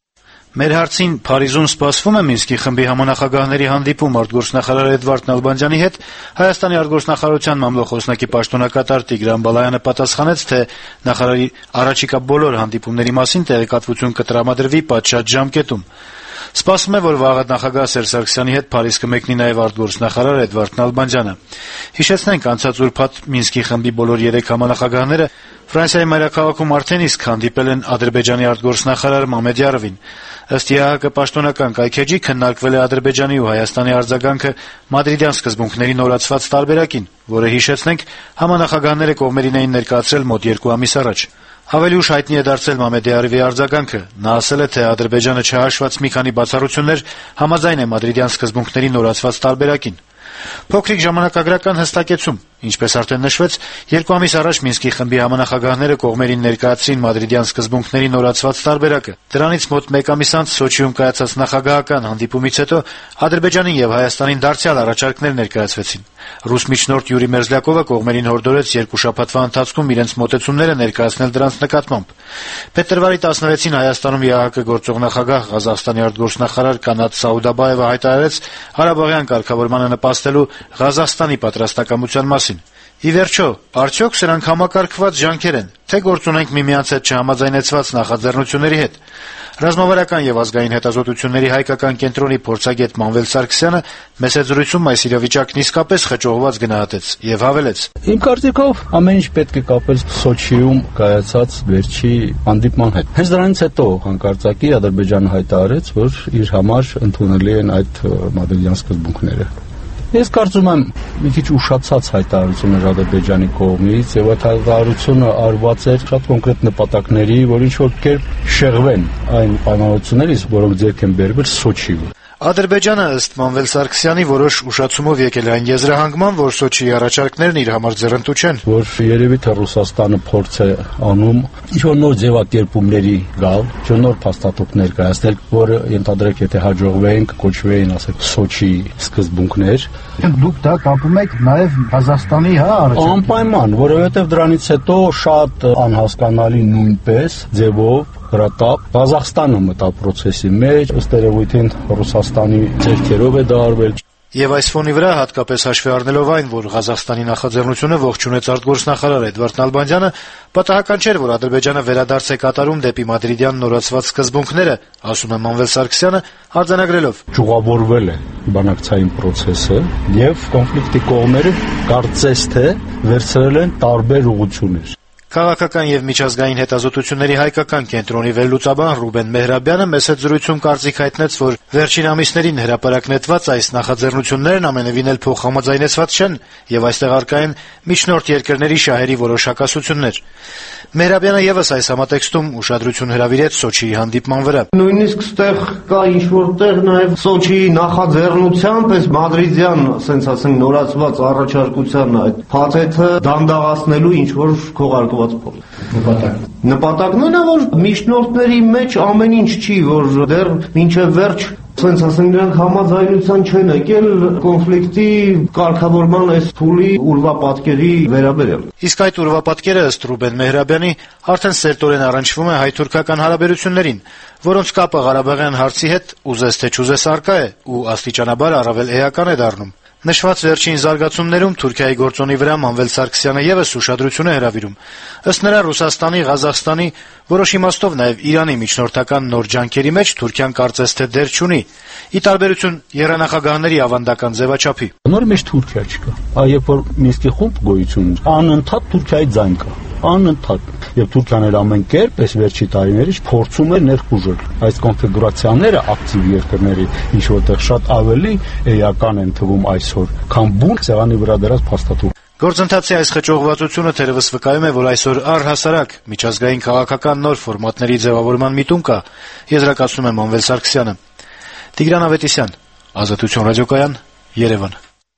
Մեր հարցին Փարիզում սպասվում է Մինսկի խմբի համանախագահների հանդիպում արտգործնախարար Էդվարդ Նալբանդյանի հետ, Հայաստանի արտգործնախարարության մամլոխոսնակի պաշտոնակատար Տիգրան Բալայանը պատասխանեց, թե նախարարի առաջիկա բոլոր հանդիպումների մասին տեղեկատվություն կտրամադրվի պատշաճ ժամկետում։ Սպասվում է, որ վաղը նախագահ Սերժ Սարգսյանի հետ Փարիզ կմեկնի նաև արտգործնախարար Էդվարդ Նալբանդյանը։ Հիշեցնենք, անցած ուրբաթ Մինսկի խմբի բոլոր երեք համանախագահները Ֆրանսիայի մայրաքաղաքում արդեն իսկ հանդիպել են Ադրբեջանի արտգործնախարար Մամեդյարովին։ Ըստ ԵԱՀԿ պաշտոնական կայքեջի քննարկվել է Ադրբեջանի ու Հայաստանի արձագանքը մադրիդյան սկզբունքների նորացված տարբերակին, որը, հիշեցնենք, համանախագահները կողմերին էին ներկայացրել մոտ երկու ամիս առաջ։ Ավելի ուշ հայտնի է դարձել Մամեդյարովի արձագանքը։ Նա ասել է, թե Ադրբեջանը չհաշված մի քանի բացառություններ համաձայն է մադրիդյան սկզբունքների նորացված տարբերակին։ Փոքրիկ ժամանակագրական հստակեցում։ Ինչպես արդեն նշվեց, երկու ամիս առաջ Մինսկի խմբի համանախագահները կողմերին ներկայացրին մադրիդյան սկզբունքների նորացված տարբերակը։ Դրանից մոտ մեկ ամիս անց Սոչիում կայացած նախագահական հանդիպումից հետո Ադրբեջանին եւ Հայաստանին դարձյալ առաջարկներ ներկայացվեցին։ Ռուս միջնորդ Յուրի Մերզլյակովը կողմերին հորդորեց երկու շաբաթվա ընթացքում իրենց մոտեցումները ներկայացնել դրանց նկատմամբ։ Փետրվարի տասնվեցին Հայաստանում ԵԱՀԿ գործող նախագահ Ղազախստանի արտգործնախարար Կանատ Սաուդաբաևը հայտարարեց Ղարաբաղյան կարգավորմանը նպաստելու Ղազախստանի պատրաստակամության մասին։ Ի վերջո, արդյոք սրանք համակարգված ջանքեր են, թե գործ ունենք միմյանց հետ չհամաձայնեցված նախաձեռնությունների հետ։ Ռազմավարական եւ ազգային հետազոտությունների հայկական կենտրոնի փորձագետ Մանվել Սարգսյանը մեծ զրույցում այս իրավիճակն իսկապես խճողված գնահատեց եւ հավելեց. Իմ կարծիքով ամեն ինչ պետք է կապել Սոչիում կայացած վերջի հանդիպման հետ։ Հենց դրանից հետո հանկարծակի Ադրբեջանը հայտարարեց, որ իր համար ընդունելի են այդ մադրիդյան սկզբունքները։ Ես կարծում եմ մի քիչ ուշացած հայտարարություն էր Ադրբեջանի կողմից եւ այդ հայտարարությունը արված էր շատ կոնկրետ նպատակների, որ ինչ-որ կերպ շեղվեն այն պայմանավորություններից, որոնք ձեռք են բերվել Սոչիում։ Ադրբեջանը ըստ Մանվել Սարգսյանի որոշ ուշացումով եկել այն եզրահանգման, որ Սոչիի առաջարկներն իր համար ձեռնտու չեն, որ երևի թե Ռուսաստանը փորձ է անում ինչ-որ նոր ձևակերպումների գալ, ինչ-որ նոր փաստաթուղթներ կայացնել, որը ենթադրեք, եթե հաջողվեին, կոչվեին, ասենք, Սոչի սկզբունքներ։ Դուք դա կապում եք նաև Ղազախստանի, հա, առաջարկը։ Անպայման, որովհետև դրանից հետո շատ անհասկանալի նույնպես ձևով հրատապ Ղազախստանը մտա պրոցեսի մեջ, ըստ երևույթին Ռուսաստանի ձեռքերով է դա արվել։ Եվ այս ֆոնի վրա, հատկապես հաշվի առնելով այն, որ Ղազախստանի նախաձեռնությունը ողջունեց արտգործնախարար Էդվարդ Նալբանդյանը, պատահական չէր, որ Ադրբեջանը վերադարձ է կատարում դեպի մադրիդյան նորացված սկզբունքները, ասում է Մանվել Սարգսյանը, արձանագրելով. Ճյուղավորվել է բանակցային process-ը եւ կոնֆլիկտի կողմերը կարծես թե վերցրել են տարբեր ուղղություններ։ Քաղաքական եւ միջազգային հետազոտությունների հայկական կենտրոնի վերլուծաբան Ռուբեն Մեհրաբյանը մեծ զրույցում կարծիք հայտնեց, որ վերջին ամիսներին հրապարակնետված այս նախաձեռնություններն ամենևին էլ փոխհամաձայնեցված չեն եւ այստեղ առկա են միջնորդ երկրների շահերի որոշ հակասություններ։ Մեհրաբյանը եւս այս համատեքստում ուշադրություն հրավիրեց Սոչիի հանդիպման վրա։ Նույնիսկ ստեղ կա ինչ-որտեղ նաեւ Սոչիի նախաձեռնությամբ այս մադրիդյան, ասենց ասենք, նորացված առաջարկության այդ փաթեթը դանդաղացնելու ինչ-որ քողարկված փոլ։ Նպատակ։ Նպատակն այն է, որ միջնորդների մեջ ամեն ինչ չի, որ դեռ մինչև վերջ Սենց ասենք նրանք համաձայնության չեն եկել կոնֆլիկտի կարգավորման այս փուլի ուրվապատկերի վերաբերյալ։ Իսկ այդ ուրվապատկերը ըստ Ռուբեն Մեհրաբյանի արդեն սերտորեն առնչվում է հայ-թուրքական հարաբերություններին, որոնց կապը Ղարաբաղյան հարցի հետ ուզես թե չուզես առկա է ու աստիճանաբար առավել էական է դառնում։ Նշված վերջին զարգացումներում Թուրքիայի գործոնի վրա Մանվել Սարգսյանը եւս ուշադրություն է հրավիրում։ Ըստ նրա Ռուսաստանի, Ղազախստանի, որոշ իմաստով նաեւ Իրանի միջնորդական նոր ջանքերի մեջ Թուրքիան կարծես թե դեր չունի, ի տարբերություն եռանախագահների ավանդական ձևաչափի։ Նոր մեջ Թուրքիա չկա։ Երբ որ Մինսկի խումբ գոյություն ունի, անընդհատ Թուրքիայի ձայն կա։ Անընդհատ եւ Թուրքիան էր ամեն կերպ այս վերջի տարիներից փորձում էր ներխուժել այս կոնֆիգուրացիաները ակտիվ երկրների ինչ որտեղ շատ ավելի էական են թվում այսօր քան բուն ցեղանի վրա դրած փաստաթուղթ։ Գործընթացի այս խճողվածությունը թերևս վկայում է, որ այսօր առհասարակ միջազգային քաղաքական նոր ֆորմատների ձևավորման միտում կա, եզրակացնում է Մանվել Սարգսյանը։ Տիգրան Ավետիսյան, Ազատություն ռադիոկայան, Երևան։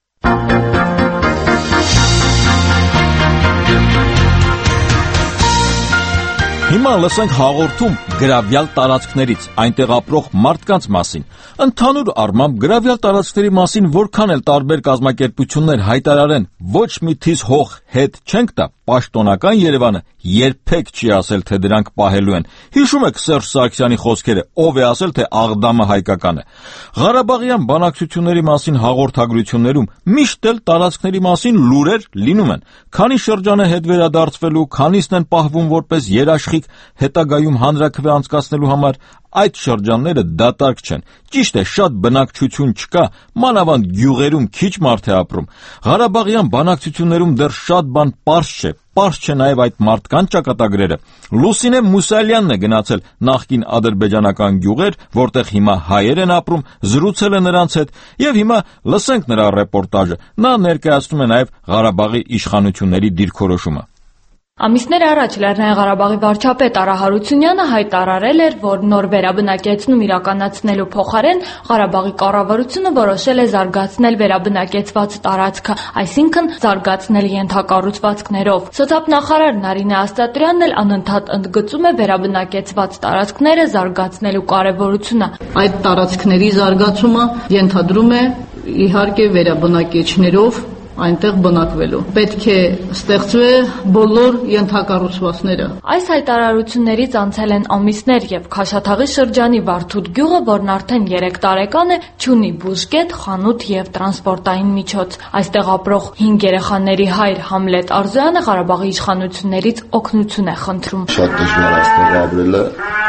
Հիմա լսենք հաղորդում գրավյալ տարածքներից, այնտեղ ապրող մարդկանց մասին։ Ընդհանուր առմամբ գրավյալ տարածքների մասին որքան էլ տարբեր կազմակերպություններ հայտարարեն, ոչ մի թիզ հող հետ չենք տա, պաշտոնական Երևանը երբեք չի ասել, թե դրանք պահելու են։ Հիշում եք Սերժ Սարգսյանի խոսքերը, ով է ասել, թե Աղդամը հայկական է։ Ղարաբաղյան բանակցությունների մասին հաղորդագրություններում միշտ էլ տարածքների մասին լուրեր լինում են։ Քանի շրջան է հետ վերադարձվելու, քանիսն են պահվում որպես երաշխիք հետագայում հանրաքվե անցկացնելու համար, այդ շրջանները դատարկ չեն։ Ճիշտ է, շատ բնակչություն չկա, մանավանդ գյուղերում քիչ մարդ է ապրում։ Ղարաբաղյան բանակցություններում դեռ շատ բան պարզ չէ, պարզ չէ նաև այդ մարդկանց ճակատագրերը։ Լուսինե Մուսալյանն է գնացել նախկին ադրբեջանական գյուղեր, որտեղ հիմա հայեր են ապրում, զրուցել է նրանց հետ, եւ հիմա լսենք նրա ռեպորտաժը։ Նա ներկայացնում է նաև Ղարաբաղի իշխանությունների դիրքորոշումը։ Ամիսներ առաջ Լեռնային Ղարաբաղի վարչապետ Արա Հարությունյանը հայտարարել էր, որ նոր վերաբնակեցնում իրականացնելու փոխարեն Ղարաբաղի կառավարությունը որոշել է զարգացնել վերաբնակեցված տարածքը, այսինքն զարգացնել ենթակառուցվածքներով։ Սոցիալնախարար Նարինե Աստատրյանն էլ անընդհատ ընդգծում է վերաբնակեցված տարածքները զարգացնելու կարևորությունը։ Այդ տարածքների զարգացումը ենթադրում է իհարկե վերաբնակիչներով այնտեղ բնակվելու։ Պետք է ստեղծվի բոլոր ենթակառուցվածքները։ Այս հայտարարություններից անցել են ամիսներ եւ Քաշաթաղի շրջանի Վարդուտ գյուղը, որն արդեն երեք տարեկան է, չունի բուժկետ, խանութ եւ տրանսպորտային միջոց։ Այստեղ ապրող հինգ երեխաների հայր Համլետ Արզոյանը Ղարաբաղի իշխանություններից օգնություն է խնդրում։ Շատ դժվար այստեղ ապրելը։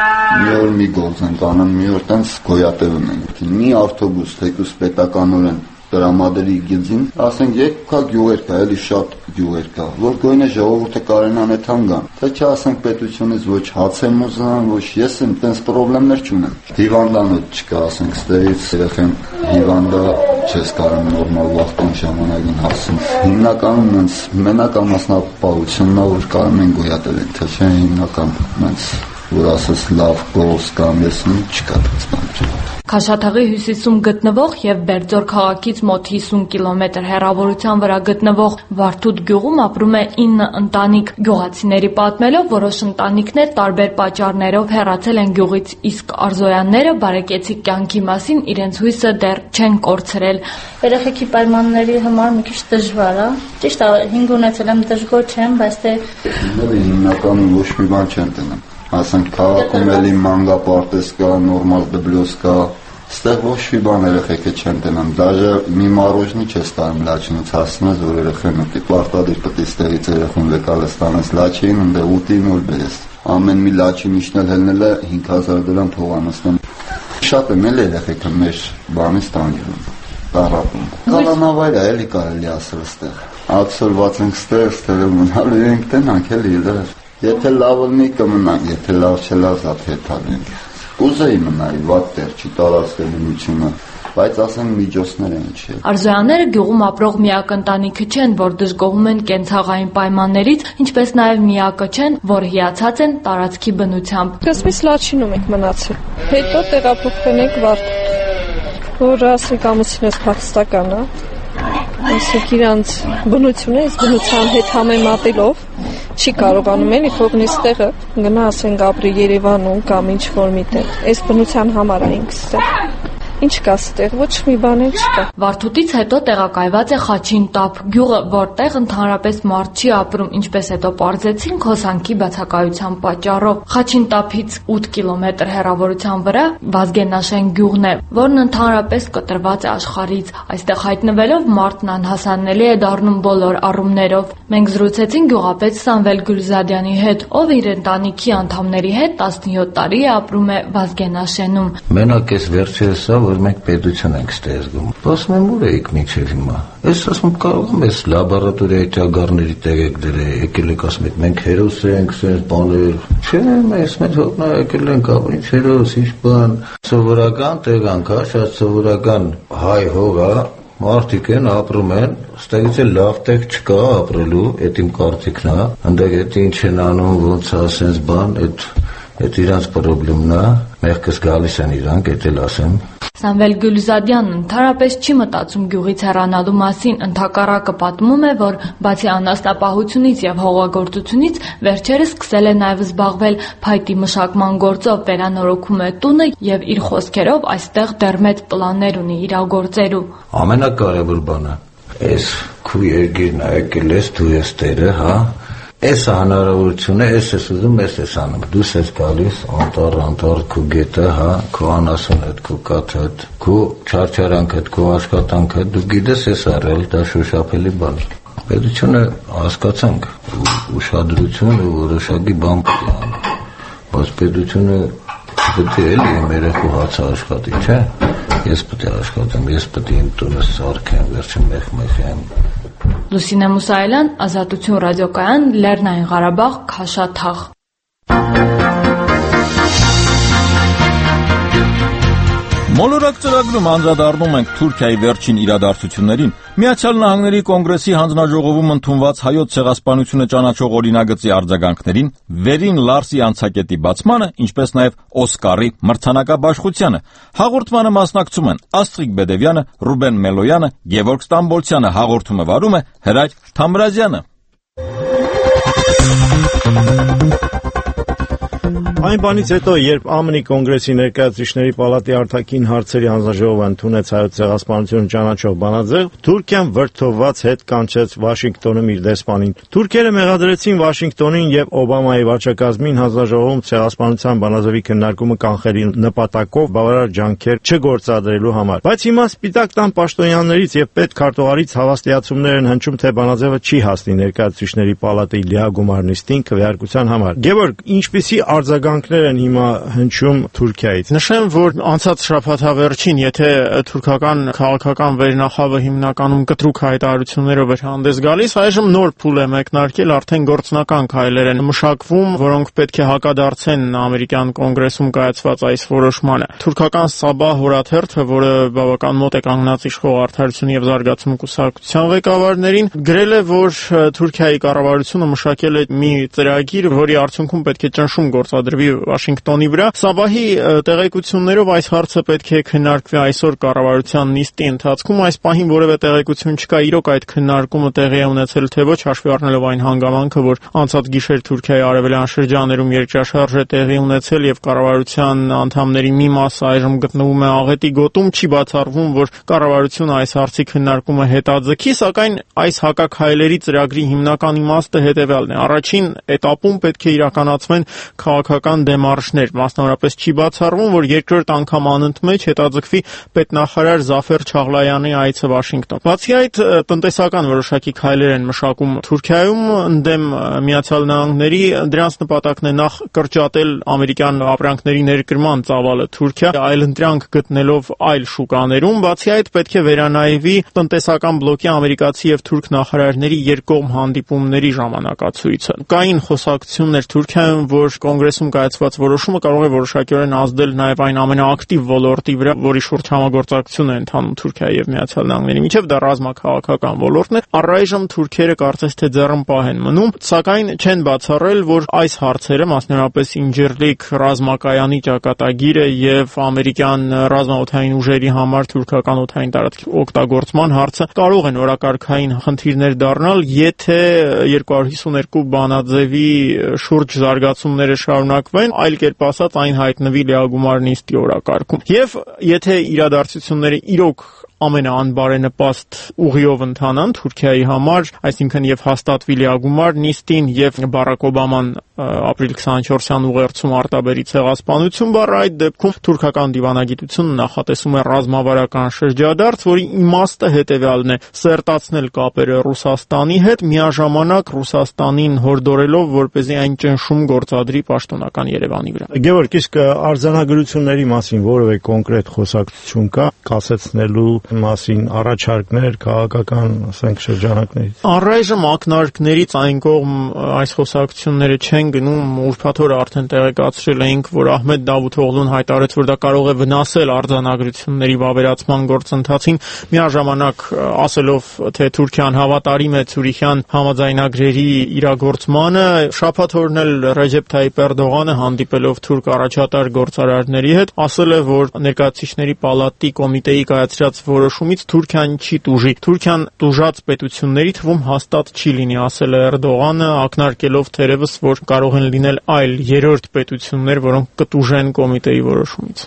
Մի օր մի գործ ենք անում, մի օր տենց գոյատևում ենք։ Մի ավտոբուս թեկուզ պետականորեն տրամադրի գծին, ասենք երկու գյուղեր կա, էլի շատ գյուղեր կա, որ գույնը ժողովուրդը կարենան է թանգան։ Թե չասենք պետությունից ոչ հաց եմ ուզում, ոչ ես եմ, տենց պրոբլեմներ չունեմ։ Հիվանդանոց չկա, ասենք ստերից երեխեն հիվանդա չես կարող նորմալ վախտան ժամանակին հասցնել։ Հիմնականում ինձ մենակ ամասնապահությունն է, որ կարող են գոյատևել, թե չէ հիմնական ինձ որ ասես լավ գործ կամ ես չկա բան։ Քաշաթաղի հյուսիսում գտնվող եւ Բերձոր քաղաքից մոտ հիսուն կիլոմետր հեռավորության վրա գտնվող Վարդուտ գյուղում ապրում է ինը ընտանիք։ Գյուղացիների պատմելով, որոշ ընտանիքներ տարբեր պատճառներով հեռացել են գյուղից, իսկ Արզոյանները բարեկեցիկ կյանքի մասին իրենց հույսը դեռ չեն կորցրել։ Երեխեքի պայմանների համար մի քիչ դժվար է։ Ճիշտ է, հինգ ունեցել եմ, դժգոհ չեմ, բայց դե հիմնականում ոչ մի բան չեմ տնում։ Ասենք քաղաքում էլի մանգա պարտեզ կա, նորմալ դպրոց կա, Ստեղ ոչ մի բան երեխեքը չեն տենամ, դաժե մի մարոժնի չես տանում լաչինից հասնես, որ երեխեն ուտի, պարտադիր պետք է ստեղից երեխուն վեկալ ստանես լաչին, ընդե ուտին որ բերես։ Ամեն մի լաչի միջնել հելնել է հինգ հազար դրամ թողանստան։ Շատ եմ էլ երեխեքը մեր բանից տանգում, տարապում։ Կալանավայր է էլի կարելի ասել ստեղ։ Աքսորված ենք ստեղ, ստեղ մնալու ենք տենանք էլի դեր։ Եթե լավ լինի կմնանք, եթե լավ չլավ զատ հետալենք։ Կուզեի մնայի վատ տեղ չի տարածելու միջումը, բայց ասեն միջոցներ են չէ։ Արզոյանները գյուղում ապրող միակ ընտանիքը չեն, որ դժգոհում են կենցաղային պայմաններից, ինչպես նաև միակը չեն, որ հիացած են տարածքի բնությամբ։ Սկզբից Լաչինում ենք մնացել, հետո տեղափոխվել ենք Վարդուտ, որ ասենք ամուսինս փախստական է, ասենք իրանց բնությունը, այս բնության հետ համեմատելով չի կարողանում էլի փողնից տեղը գնա ասենք ապրի Երևանում կամ ինչ որ միտեղ։ Այս բնության համար է ինքս Ինչ կա ստեղ, ոչ մի բան չկա։ Վարդուտից հետո տեղակայված է Խաչին տափ գյուղը, որտեղ ընդհանրապես մարդ չի ապրում, ինչպես հետո պարզեցին հոսանքի բացակայության պատճառով։ Խաչին տափից ութ կիլոմետր հեռավորության վրա Վազգենաշեն գյուղն է, որն ընդհանրապես կտրված է աշխարհից։ Այստեղ հայտնվելով մարդն անհասանելի է դառնում բոլոր առումներով։ Մենք զրուցեցին գյուղապետ Սամվել Գուլզադյանի հետ, ով իր ընտանիքի անդամների հետ տասնյոթ տարի է ապրում է Վազգենաշենում։ Մենակ էս վերջերս որ մենք պետություն ենք ստեղծում։ Ասում եմ, ուր եք մինչև հիմա։ Ես ասում եմ, կարող եմ ես լաբորատորիայի ճագարների տեղ եք դրել, եկել եք ասում եք, մենք հերոս ենք, սենց բաներ։ Չէ, ես մենք հոգնա եկել ենք, ինչ հերոս, ինչ բան։ Սովորական տեղանք է, շատ սովորական հայ հող է, մարդիկ են ապրում են, ստեղից է լավ տեղ չկա ապրելու, այդ իմ կարծիքն է, ընդեղ այդ ինչ են անում, ոնց է, սենց բան, այդ Այդ իրանց պրոբլեմն է, մեղքս գալիս են իրանք, էդ էլ ասեմ։ Սամվել Գուլզադյանն ընդհանրապես չի մտածում գյուղից հեռանալու մասին, ընդհակառակը պատմում է, որ բացի անասնապահությունից եւ հողագործությունից վերջերս սկսել է նաեւ զբաղվել փայտի մշակման գործով, վերանորոգում է տունը եւ իր խոսքերով այստեղ դեռ մեծ պլաններ ունի իրագործելու։ Ամենակարևոր բանը, այս քու երկիրն է եկել ես, դու ես տերը, հա։ Այս հնարավորությունը, ես ես ուզում, ես ես անում, դուս ես գալիս, անտար, անտար, քու գետը, հա, քու անասուն հետ, քու կաթ հետ, քու չարչարանք հետ, քու աշխատանք հետ, դու գիտես ես արել, դա շոշափելի բան։ Պետությունը հասկացանք, ուշադրություն ու որոշակի բան պետք է անում, բայց պետությունը պետք է էլի իմ երեխու հացը աշխատի, չէ, ես պետք է աշխատեմ, ես պետք է իմ տունը սարքեմ, վերջը մեխ-մեխեմ։ Լուսինե Մուսայելյան, Ազատություն ռադիոկայան, Լեռնային Ղարաբաղ, Քաշաթաղ։ Մոլորակ ծրագրում անդրադառնում ենք Թուրքիայի վերջին իրադարձություններին։ Միացյալ Նահանգների կոնգրեսի հանձնաժողովում ընդունված հայոց ցեղասպանությունը ճանաչող օրինագծի արձագանքներին, Վերին Լարսի անցակետի բացմանը, ինչպես նաև Օսկարի մրցանակաբաշխությանը։ Հաղորդմանը մասնակցում են Աստղիկ Բեդևյանը, Ռուբեն Մելոյանը, Գևորգ Ստամբոլցյանը, հաղորդումը վարում է Հրայր Թամրազյանը։ Այն բանից հետո, երբ ԱՄՆ-ի կոնգրեսի ներկայացուցիչների պալատի արտաքին հարցերի հանձնաժողովը ընդունեց հայոց ցեղասպանությունը ճանաչող բանաձև, Թուրքիան վրդովված հետ կանչեց Վաշինգտոնում իր դեսպանին։ Թուրքերը մեղադրեցին Վաշինգտոնին եւ Օբամայի վարչակազմին հանձնաժողովում ցեղասպանության բանաձևի քննարկումը կանխելու նպատակով բավարար ջանքեր չգործադրելու համար։ Բայց հիմա Սպիտակ տան պաշտոնյաներից եւ պետքարտուղարից հավաստիացումներ են հնչում, թե բանաձևը չի հասնի ներկայացուցիչների պալատի լիագումար նիստին քվեարկության համար։ Գևորգ, ինչպիսի արձագանքներ են հիմա հնչում Թուրքիայից։ Նշեմ, որ անցած շաբաթավերջին, եթե թուրքական քաղաքական վերնախավը հիմնականում կտրուկ հայտարարություններով էր հանդես գալիս, այժմ նոր փուլ է մեկնարկել, արդեն գործնական քայլեր են մշակվում, որոնք պետք է հակադարձեն ամերիկյան կոնգրեսում կայացված այս որոշմանը։ Թուրքական Սաբահ հորաթերթը, որը բավական մոտ է կանգնած իշխող Արդարություն եւ զարգացում կուսակցության ղեկավարներին, գրել է, որ Թուրքիայի կառավարությունը մշակել է մի ծրագիր, որի արդյունքում պետք է ճնշում գործադրվի Վաշինգտոնի վրա։ Սաբահի տեղեկություններով այս հարցը պետք է քննարկվի այսօր կառավարության նիստի ընթացքում։ Այս պահին որևէ տեղեկություն չկա, իրոք այդ քննարկումը տեղի է ունեցել թե ոչ, հաշվի առնելով այն հանգամանքը, որ անցած գիշեր Թուրքիայի արևելյան շրջաններում երկրաշարժ է տեղի ունեցել եւ կառավարության անդամների մի մասը այժմ գտնվում է աղետի գոտում, չի բացառվում, որ կառավարությունը այս հարցի քննարկումը հետաձգի, սակայն այս հակաքայլերի ծրագրի հիմնական իմաստը հետեւյալն է։ Առաջին էտապում պետք է իրականացվեն քաղաքական կան դեմարշներ, մասնավորապես չի բացառվում, որ երկրորդ անգամ անընդմեջ հետաձգվի պետնախարար Զաֆեր Չաղլայանի այցը Վաշինգտոն։ Բացի այդ, տնտեսական որոշակի քայլեր են մշակում Թուրքիայում ընդդեմ Միացյալ Նահանգների, դրանց նպատակն է նախ կրճատել ամերիկյան ապրանքների ներկրման ծավալը Թուրքիա, այլընտրանք գտնելով այլ շուկաներում, բացի այդ պետք է վերանայվի տնտեսական բլոկի ամերիկացի եւ թուրք նախարարների երկկողմ հանդիպումների ժամանակացույցը։ Կային խոսակցություններ Թուրքիայում, որ կոնգրեսում կայացված որոշումը կարող է որոշակիորեն ազդել նաեւ այն ամենաակտիվ ոլորտի վրա, որի շուրջ համագործակցություն է ընթանում Թուրքիայի եւ Միացյալ Նահանգների միջև, դա ռազմաքաղաքական ոլորտն է։ Առայժմ թուրքերը կարծես թե ձեռնպահ են մնում, սակայն չեն բացառել, որ այս հարցերը, մասնավորապես Ինջերլիկ ռազմակայանի ճակատագիրը եւ ամերիկյան ռազմաօդային ուժերի համար թուրքական օդային տարածքի օգտագործման հարցը կարող են օրակարգային խնդիրներ դառնալ, եթե երկու հարյուր հիսուներկու բանաձևի շուրջ զարգացումները շարունակվեն, այլ կերպ ասած այն հայտնվի լիագումար նիստի օրակարգում։ Եվ եթե իրադարձությունները իրոք ամենաանբարենպաստ ուղիով ընթանան Թուրքիայի համար, այսինքն եւ հաստատվի լիագումար նիստին եւ Բարակ Օբաման ապրիլ քսաներկուսյան ուղերձում արտաբերի ցեղասպանություն բառը, այդ դեպքում թուրքական դիվանագիտությունը նախատեսում է ռազմավարական շրջադարձ, որի իմաստը հետեւյալն է՝ սերտացնել կապերը Ռուսաստանի հետ, միաժամանակ Ռուսաստանին հորդորելով, որպեսզի այն ճնշում գործադրի պաշտոնական Երևանի վրա։ Գևորգ, իսկ արձանագրությունների մասին որևէ կոնկրետ խոսակցություն կա կասեցնելու մասին, առաջարկներ քաղաքական, ասենք, շրջանակներից։ Առայժմ ակնարկներից այն կողմ այս խոսակցությունները չեն գնում, ուրբաթ օրը արդեն տեղեկացրել էինք, որ Ահմեդ Դավութօղլուն հայտարարեց, որ դա կարող է վնասել արձանագրությունների վավերացման գործընթացին, միաժամանակ ասելով, թե Թուրքիան հավատարիմ է Ցյուրիխյան համաձայնագրերի իրագործմանը, շաբաթ օրն էլ Ռեջեփ Թայիպ Էրդողանը հանդիպելով թուրք առաջատար գործարարների հետ, ասել է, որ ներկայացուցիչների պալատի կոմիտեի կայացրած որոշումից Թուրքիան չի տուժի։ Թուրքիան տուժած պետությունների թվում հաստատ չի լինի, ասել է Էրդողանը, ակնարկելով թերևս, որ կարող են լինել այլ երրորդ պետություններ, որոնք կտուժեն կոմիտեի որոշումից։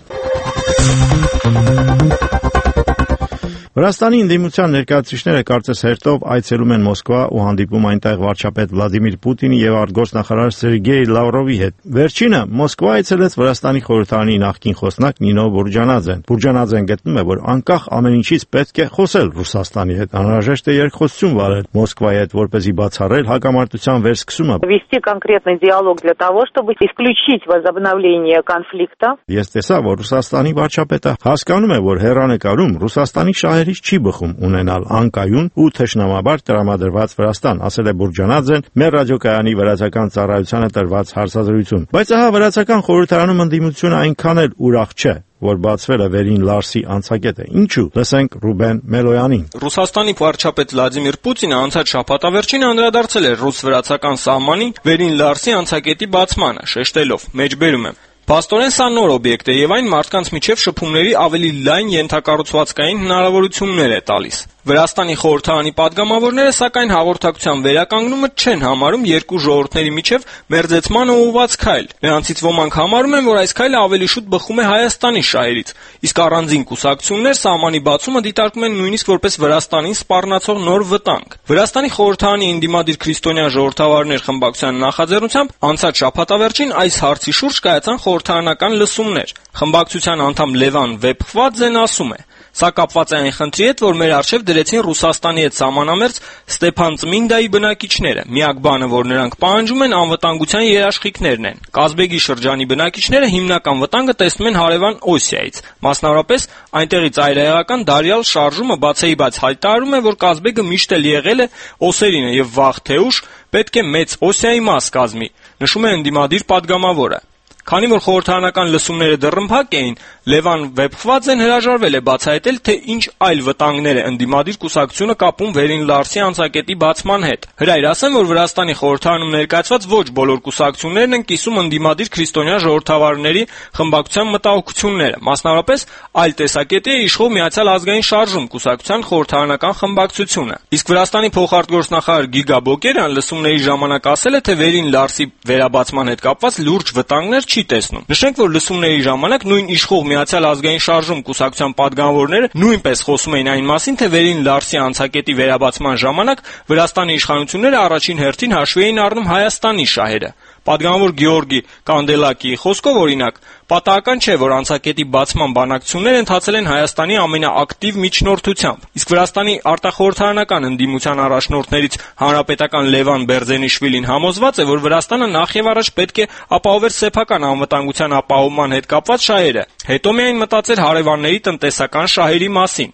Վրաստանի ընդդիմության ներկայացուցիչները կարծես հերթով այցելում են Մոսկվա ու հանդիպում այնտեղ վարչապետ Վլադիմիր Պուտինի եւ արտգործնախարար Սերգեյ Լավրովի հետ։ Վերջինը Մոսկվա այցելեց Վրաստանի խորհրդարանի նախկին խոսնակ Նինո Բուրջանաձեն։ Բուրջանաձեն գտնում է, որ անկախ ամեն ինչից պետք է խոսել Ռուսաստանի հետ, անհրաժեշտ է երկխոսություն վարել Մոսկվայի հետ, որպեսզի բացառել հակամարտության վերսկսումը։ Вести конкретный диалог для того, чтобы исключить возобновление конфликта։ Ես տեսա, որ Ռուսաստանի վարչապետը հասկանում է, որ հեռանկարում Ռուսաստանի շահերը չի բխում ունենալ անկայուն ու թշնամաբար տրամադրված Վրաստան, ասել է Բուրջանաձեն մեր ռադիոկայանի վրացական ծառայությանը տրված հարցազրույցում։ Բայց ահա վրացական խորհրդարանում ընդդիմությունը այնքան էլ ուրախ չէ, որ բացվել է Վերին Լարսի անցակետը։ Ինչու՞։ Լսենք Ռուբեն Մելոյանին։ Ռուսաստանի վարչապետ Վլադիմիր Պուտինը անցած շաբաթավերջին անդրադարձել էր ռուս-վրացական սահմանին Վերին Լարսի անցակետի բացմանը, շեշտելով. «Մեջբերում եմ։ Փաստորեն սա նոր օբյեկտ է եւ այն մարդկանց միջև շփումների ավելի լայն ենթակառուցվածքային հնարավորություններ է տալիս»։ Վրաստանի խորհրդարանի падգամավորները սակայն հաղորդակցության վերականգնումը չեն համարում երկու ժողովուրդների միջև մերձեցման ուղղված քայլ։ Նրանցից ոմանք համարում են, որ այս քայլը ավելի շուտ բխում է Հայաստանի շահերից, իսկ առանձին կուսակցություններ սահմանի բացումը դիտարկում են նույնիսկ որպես Վրաստանին սպառնացող նոր վտանգ։ Վրաստանի խորհրդարանի ընդդիմադիր քրիստոնյա ժողովրդավարներ խմբակցության նախաձեռնությամբ անցած շաբաթավերջին այս հարցի շուրջ կայացան խորհրդարանական լսումներ։ Խմբակցության անդամ Լևան Վեփխվաձեն ասում է. «Սա կապված է այն խնդրի հետ, որ մեր առջև դրեցին Ռուսաստանի հետ սահմանամերձ Ստեփանծմինդայի բնակիչները։ Միակ բանը, որ նրանք պահանջում են, անվտանգության երաշխիքներն են։ Կազբեգի շրջանի բնակիչները հիմնական վտանգը տեսնում են հարևան Օսիայից։ Մասնավորապես այնտեղից այրահեղական դարյալ շարժումը բացեիբաց հայտարարում է, որ Կազբեգը միշտ էլ եղել է Օսերինը եւ վաղ թե ուշ պետք է մեծ Օսիայի մաս կազմի», նշում է ընդդիմադիր падգամավորը։ Քանի որ խորհրդարանական լսումները դեռնփակ էին, Լևան Վեփխվաձեն հրաժարվել է բացահայտել, թե ինչ այլ վտանգներ է ընդդիմադիր կուսակցությունը կապում Վերին Լարսի անցակետի բացման հետ։ Հրայր ասեմ, որ Վրաստանի խորհրդարանում ներկայացված ոչ բոլոր կուսակցություններն են կիսում ընդդիմադիր քրիստոնյա ժողովրդավարների խմբակցության մտահոգությունները։ Մասնավորապես այլ տեսակետի է իշխող Միացյալ ազգային շարժում կուսակցության խորհրդարանական խմբակցությունը։ Իսկ Վրաստանի փոխարտգործնախարար Գիգա Բոկերյան լսումների ժամանակ ասել է, թե Վերին Լարսի վերաբացման հետ կապված լուրջ վտանգներ չի տեսնում։ Նշենք, որ լսումների ժամանակ նույն իշխող Միացյալ ազգային շարժում կուսակցության падգամավորները նույնպես խոսում էին այն մասին, թե Վերին Լարսի անցակետի վերաբացման ժամանակ Վրաստանի իշխանությունները առաջին հերթին հաշվի էին առնում Հայաստանի շահերը։ Պատգամավոր Գեորգի Կանդելակիի խոսքով, օրինակ, պատահական չէ, որ անցակետի բացման բանակցությունները ընթացել են Հայաստանի ամենաակտիվ միջնորդությամբ, իսկ Վրաստանի արտախորհրդարանական ընդդիմության առաջնորդներից հանրապետական Լևան Բերձենիշվիլին համոզված է, որ Վրաստանը նախ եւ առաջ պետք է ապահովեր սեփական անվտանգության ապահովման հետ կապված շահերը, հետո միայն մտածեր հարևանների տնտեսական շահերի մասին։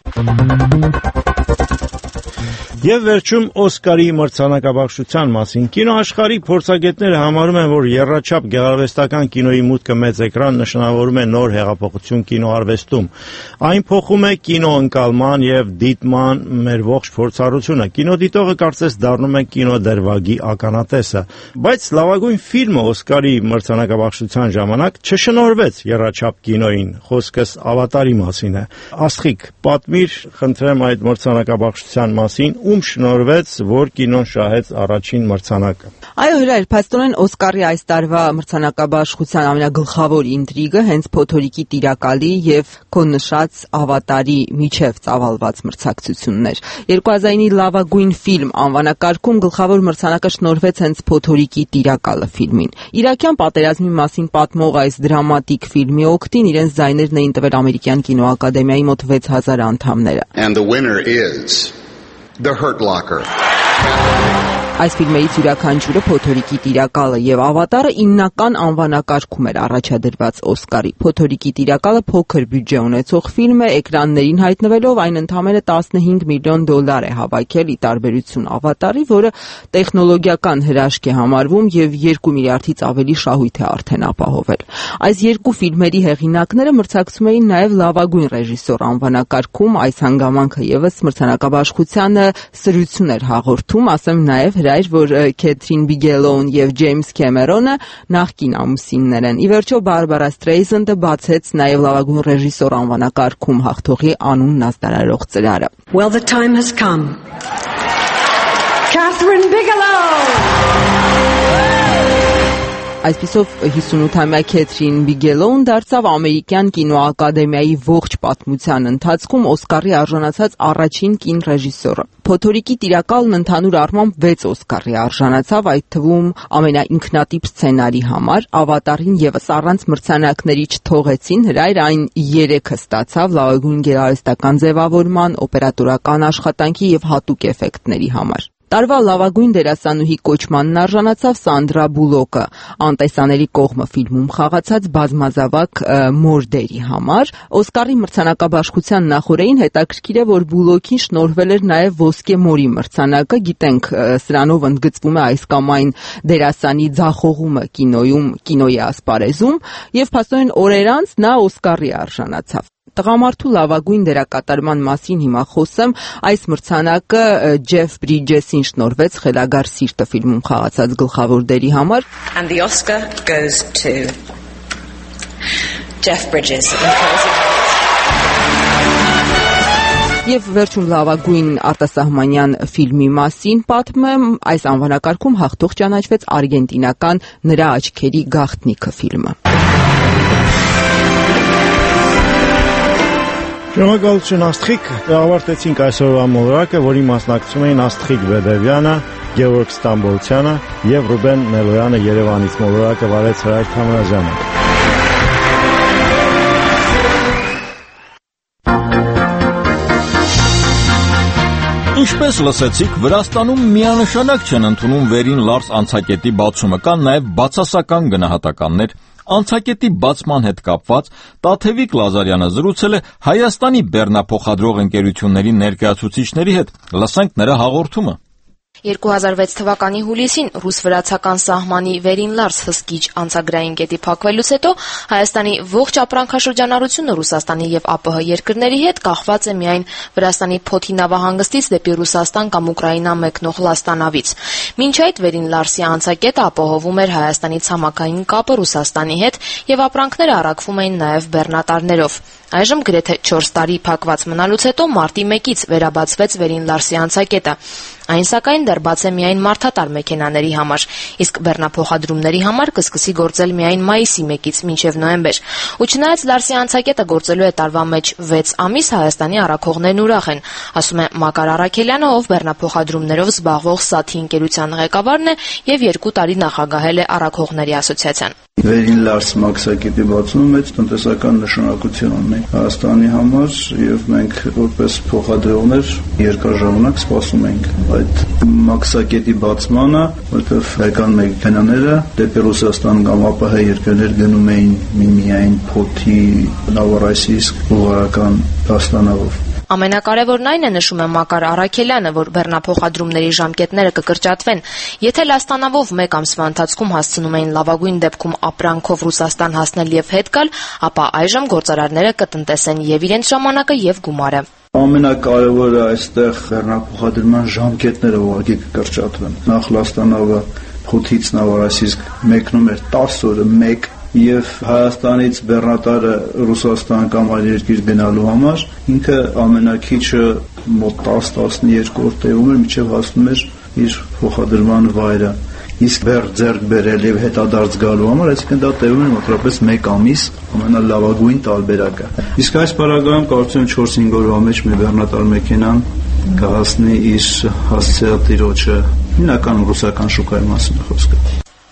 Եվ վերջում Օսկարի մրցանակաբաշխության մասին կինոաշխարհի փորձագետները համարում են, որ եռաչափ գեղարվեստական կինոյի մուտքը մեծ էկրան նշանավորում է նոր հեղափոխություն կինոարվեստում։ Այն փոխում է կինոընկալման եւ դիտման մեր ողջ փորձառությունը։ Կինոդիտողը կարծես դառնում է կինոդերվագի ականատեսը, բայց լավագույն ֆիլմը Օսկարի մրցանակաբաշխության ժամանակ չշնորհվեց եռաչափ կինոյին։ Խոսքս Ավատարի մասին է։ Աստղիկ, պատմիր, խնդրեմ, այդ մրցանակաբաշխության մասին, ում շնորհվեց, որ կինոն շահեց առաջին մրցանակը։ Այո, հրայր, փաստորեն Օսկարի այս տարվա մրցանակաբաշխության ամենագլխավոր ինտրիգը հենց փոթորիկի տիրակալի եւ քո նշած Ավատարի միջև ծավալված մրցակցությունն էր։ երկու հազարինի լավագույն ֆիլմ անվանակարգում գլխավոր մրցանակը շնորհվեց հենց Փոթորիկի տիրակալը ֆիլմին։ Իրաքյան պատերազմի մասին պատմող այս դրամատիկ ֆիլմի օգտին իրենց ձայներն էին տվել ամերիկյան կինոակադեմիայի մոտ վեց հազար անդամները։ And the winner is The Hurt Locker. Այս ֆիլմերից յուրաքանչյուրը Փոթորիկի տիրակալը եւ Ավատարը իննական անվանակարգում էր առաջադրված Օսկարի։ Փոթորիկի տիրակալը փոքր բյուջե ունեցող ֆիլմ է, էկրաններին հայտնվելով այն ընդամենը տասնհինգ միլիոն դոլար է հավաքել, ի տարբերություն Ավատարի, որը տեխնոլոգիական հրաշք է համարվում եւ երկու միլիարդից ավելի շահույթ է արդեն ապահովել։ Այս երկու ֆիլմերի հեղինակները մրցակցում էին նաեւ լավագույն ռեժիսոր անվանակարգում, այս հանգամանքը եւս մրցանակաբաշխությանը սրություն էր հաղորդում, ասեմ նաեւ հրայր, որ Քեթրին Բիգելոուն եւ Ջեյմս Քեմերոնը նախկին ամուսիններ են։ Ի վերջո Բարբարա Ստրեյզանդը բացեց նաեւ լավագույն ռեժիսոր անվանակարգում հաղթողի անունն ազդարարող ծրարը։ Well, the time has come. Catherine Bigelow. Այսպիսով հիսունութամյա Քեթրին Բիգելոուն դարձավ ամերիկյան կինոակադեմիայի ողջ պատմության ընթացքում Օսկարի արժանացած առաջին կին ռեժիսորը։ Փոթորիկի տիրակալն ընդհանուր առմամբ վեց Օսկարի արժանացավ, այդ թվում ամենաինքնատիպ սցենարի համար, Ավատարին եւս առանց մրցանակների չթողեցին, հրայր այն երեքը ստացավ լավագույն գեղարվեստական ձևավորման, օպերատորական աշխատանքի եւ հատուկ էֆեկտների համար։ Տարվա լավագույն դերասանուհի կոչմանն արժանացավ Սանդրա Բուլոկը, անտեսանելի կողմը ֆիլմում խաղացած բազմազավակ մորդերի համար։ Օսկարի մրցանակաբաշխության նախօրեին հետաքրքիր է, որ Բուլոկին շնորհվել էր նաև ոսկե մորի մրցանակը, գիտենք, սրանով ընդգծվում է այս կամ այն դերասանի ձախողումը կինոյում, կինոյի ասպարեզում, եւ փաստորեն օրեր անց նա Օսկարի արժանացավ։ Տղամարդու լավագույն դերակատարման մասին հիմա խոսեմ, այս մրցանակը Ջեֆ Բրիջեսին շնորհվեց Խելագար սիրտը ֆիլմում խաղացած գլխավոր դերի համար։ And the Oscar goes to Jeff Bridges. Եվ վերջում լավագույն արտասահմանյան ֆիլմի մասին պատմեմ, այս անվանակարգում հաղթող ճանաչվեց արգենտինական Նրա աչքերի գաղտնիքը ֆիլմը։ Շնորհակալություն Աստղիկ, ավարտեցինք այսօրվա մոլորակը, որի մասնակցում էին Աստղիկ Բեդևյանը, Գեորգ Ստամբոլցյանը եւ Ռուբեն Մելոյանը Երևանից։ Մոլորակը վարեց Հրայր Թամրազյանը։ Ինչպես լսեցիք, Վրաստանում միանշանակ չեն ընդունում վերին Լարս անցակետի բացումը, կան նաև բացասական գնահատականներ։ Անցակետի բացման հետ կապված Տաթևիկ Լազարյանը զրուցել է Հայաստանի բեռնափոխադրող ընկերությունների ներկայացուցիչների հետ։ Լսենք նրա հաղորդումը։ երկու հազար վեց թվականի հուլիսին ռուս-վրացական սահմանի վերին Լարս հսկիչ անցագրային կետի փակվելուց հետո Հայաստանի ողջ ապրանքաշրջանառությունը Ռուսաստանի եւ ԱՊՀ երկրների հետ կախված է միայն Վրաստանի Փոթի նավահանգստից դեպի Ռուսաստան կամ Ուկրաինա մեկնող լաստանավից։ Մինչ այդ վերին Լարսի անցակետը ապահովում էր Հայաստանի ցամաքային կապը Ռուսաստանի հետ եւ ապրանքները առաքվում էին նաեւ բեռնատարներով։ Այժմ գրեթե չորս տարի փակված մնալուց հետո մարտի մեկից վերաբացվեց վերին Լարսի անցակետը։ Այն սակայն դեռ բաց է միայն մարդատար մեքենաների համար, իսկ բեռնափոխադրումների համար կսկսի գործել միայն մայիսի մեկից մինչև նոյեմբեր։ Ու չնայած Լարսի անցակետը գործելու է տարվա մեջ վեց ամիս, Հայաստանի առաքողներն ուրախ են, ասում է Մակար Առաքելյանը, ով բեռնափոխադրումներով զբաղվող ՍԱԹ-ի ընկերության ղեկավարն է եւ երկու տարի նախագահել է Առաքողների ասոցիացիան։ Վերին Լարս մաքսակետի բացումը մեծ տնտեսական նշանակություն ունի Հայաստանի համար եւ մենք որպես փոխադրողներ երկար ժամանակ սպասում ենք այդ մաքսակետի բացմանը, որտեղ հայկական մեքենաները դեպի Ռուսաստան կամ ԱՊՀ երկրներ գնում էին միմիայն փոթի, նավարայսիսկ, ուղղարական դաստանավով։ Ամենակարևորն այն է, նշում է Մակար Առաքելյանը, որ բեռնափոխադրումների ժամկետները կկրճատվեն։ Եթե լաստանավով մեկ ամսվա ընթացքում հասցնում էին լավագույն դեպքում ապրանքով Ռուսաստան հասնել եւ հետ գալ, ապա այժմ գործարարները կտնտեսեն եւ իրենց ժամանակը եւ գումարը։ Ամենակարևորը այստեղ բեռնափոխադրման ժամկետները ուղղակի կկրճատվեն։ Նախ լաստանավը Փոթից Նավարայսիսկ մեկնում էր տասը օրը մեկ եւ Հայաստանից բեռնատարը Ռուսաստան կամ այլ երկիր գնալու համար ինքը ամենակիչը մոտ տասը-տասնյոթ օր տևում էր, մինչեւ հասնում էր իր փոխադրման վայրը։ Իսկ բեռ ձեռք բերել եւ հետադարձ գալու համար, այսինքն դա տևում է մոտավորապես մեկ ամիս, ամենալավագույն տարբերակը։ Իսկ այս պարագայում կարծում եմ չորս-հինգ օրվա մեջ մի բեռնատար մեքենան կհասնի իր հասցեատիրոջը, հիմնականում ռուսական շուկայի մասին է խոսքը։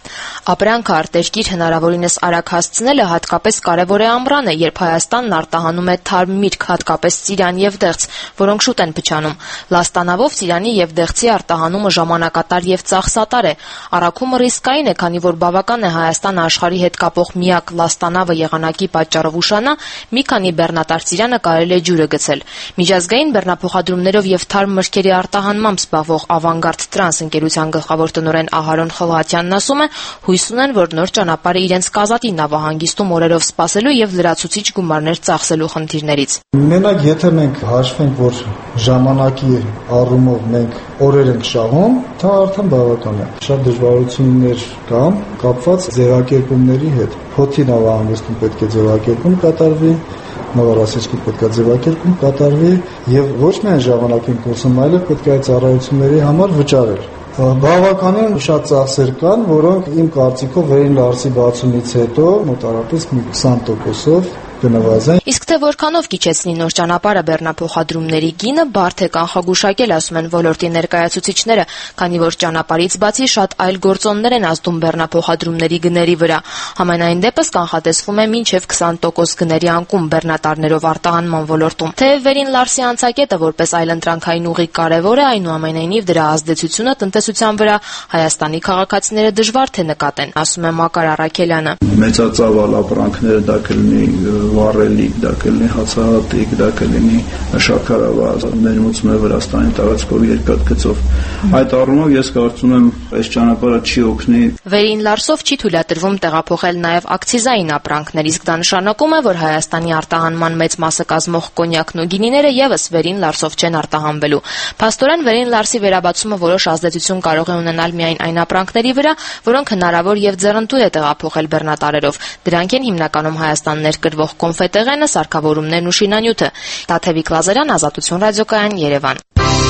Ապրանքը արտերկիր հնարավորինս արագ հասցնելը հատկապես կարևոր է ամռանը, երբ Հայաստանն արտահանում է թարմ միրգ, հատկապես ծիրան եւ դեղց, որոնք շուտ են փչանում։ Լաստանավով ծիրանի եւ դեղցի արտահանումը ժամանակատար եւ ծախսատար է։ Առաքումը ռիսկային է, քանի որ բավական է Հայաստանը աշխարհի հետ կապող միակ լաստանավը եղանակի պատճառով ուշանա, մի քանի բեռնատար ծիրանը կարելի է ջուրը գցել։ Միջազգային բեռնափոխադրումներով եւ թարմ մրգերի արտահանմամբ զբաղվող Ավանգարդ Տրանս ընկերության գլխավոր տնօրեն Ահարոն Խլհատյանն ասում է, հույս ունեն, որ նոր ճանապարհը իրենց կազատի նավահանգիստում օրերով սպասելու եւ լրացուցիչ գումարներ ծախսելու խնդիրներից։ Մենակ եթե մենք հաշվենք, որ ժամանակի առումով մենք օրեր ենք շահում, դա արդեն բավական է։ Շատ դժվարություններ կան կապված ձևակերպումների հետ։ Փոթի նավահանգիստում պետք է ձևակերպում կատարվի, Նավարայսիսկում պետք է ձևակերպում կատարվի եւ ոչ միայն ժամանակին կորսում, այլև պետք է այդ ծառայությունների համար վճարել։ Բավականին շատ ծախսեր կան, որոնք իմ կարծիքով Վերին Լարսի բացումից հետո մոտավորապես մի քսան տոկոսով կնվազեն։ Իսկ թե որքանով կիչեցնի նոր ճանապարհը բեռնափոխադրումների գինը, բարդ է կանխագուշակել, ասում են ոլորտի ներկայացուցիչները, քանի որ ճանապարհից բացի շատ այլ գործոններ են ազդում բեռնափոխադրումների գների վրա։ Համենայն դեպս կանխատեսվում է մինչև քսան տոկոս գների անկում բեռնատարներով արտահանման ոլորտում։ Թեև Վերին Լարսի անցակետը որպես այլընտրանքային ուղի կարևոր է, այնուամենայնիվ դրա ազդեցությունը տնտեսության վրա Հայաստանի քաղաքացիները դժվար թե նկատեն, ասում է Մակար Առաքելյանը։ Մեծածավալ ապրանքները դա կլինի վառելիք, դա կլինի հացահատիկ, դա կլինի շաքարավազ, ներմուծում է Վրաստանի տարածքով երկաթգծով։ Այդ առումով ես կարծում եմ այս ճանապարհը չի օգնի։ Վերին Լարսով չի թույլատրվում տեղափոխել նաև ակցիզային ապրանքներ, իսկ դա նշանակում է, որ Հայաստանի արտահանման մեծ մասը կազմող կոնյակն ու գինիները եւս Վերին Լարսով չեն արտահանվելու։ Փաստորեն Վերին Լարսի վերաբացումը որոշ ազդեցություն կարող է ունենալ միայն այն ապրանքների վրա, որոնք հնարավոր եւ ձեռնտու է տեղափոխել բեռնատարերով։ Դրանք են հիմնականում Հայաստան ներկրվող կոնֆետեղենը, սարքավորումներն ու շինանյութը։ Տաթևիկ Լազարյան, Ազատություն ռադիոկայան, Երևան։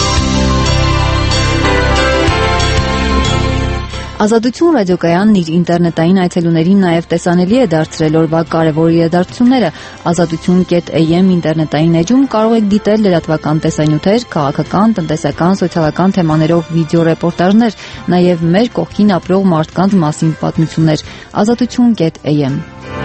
Ազատություն ռադիոկայանն իր ինտերնետային այցելուներին նաև տեսանելի է դարձրել օրվա կարևոր իրադարձությունները։ ազատություն կետ էյ էմ ինտերնետային էջում կարող եք դիտել լրատվական տեսանյութեր, քաղաքական, տնտեսական, սոցիալական թեմաներով վիդեո ռեպորտաժներ, նաև մեր կողքին ապրող մարդկանց մասին պատմություններ։ ազատություն կետ էյ էմ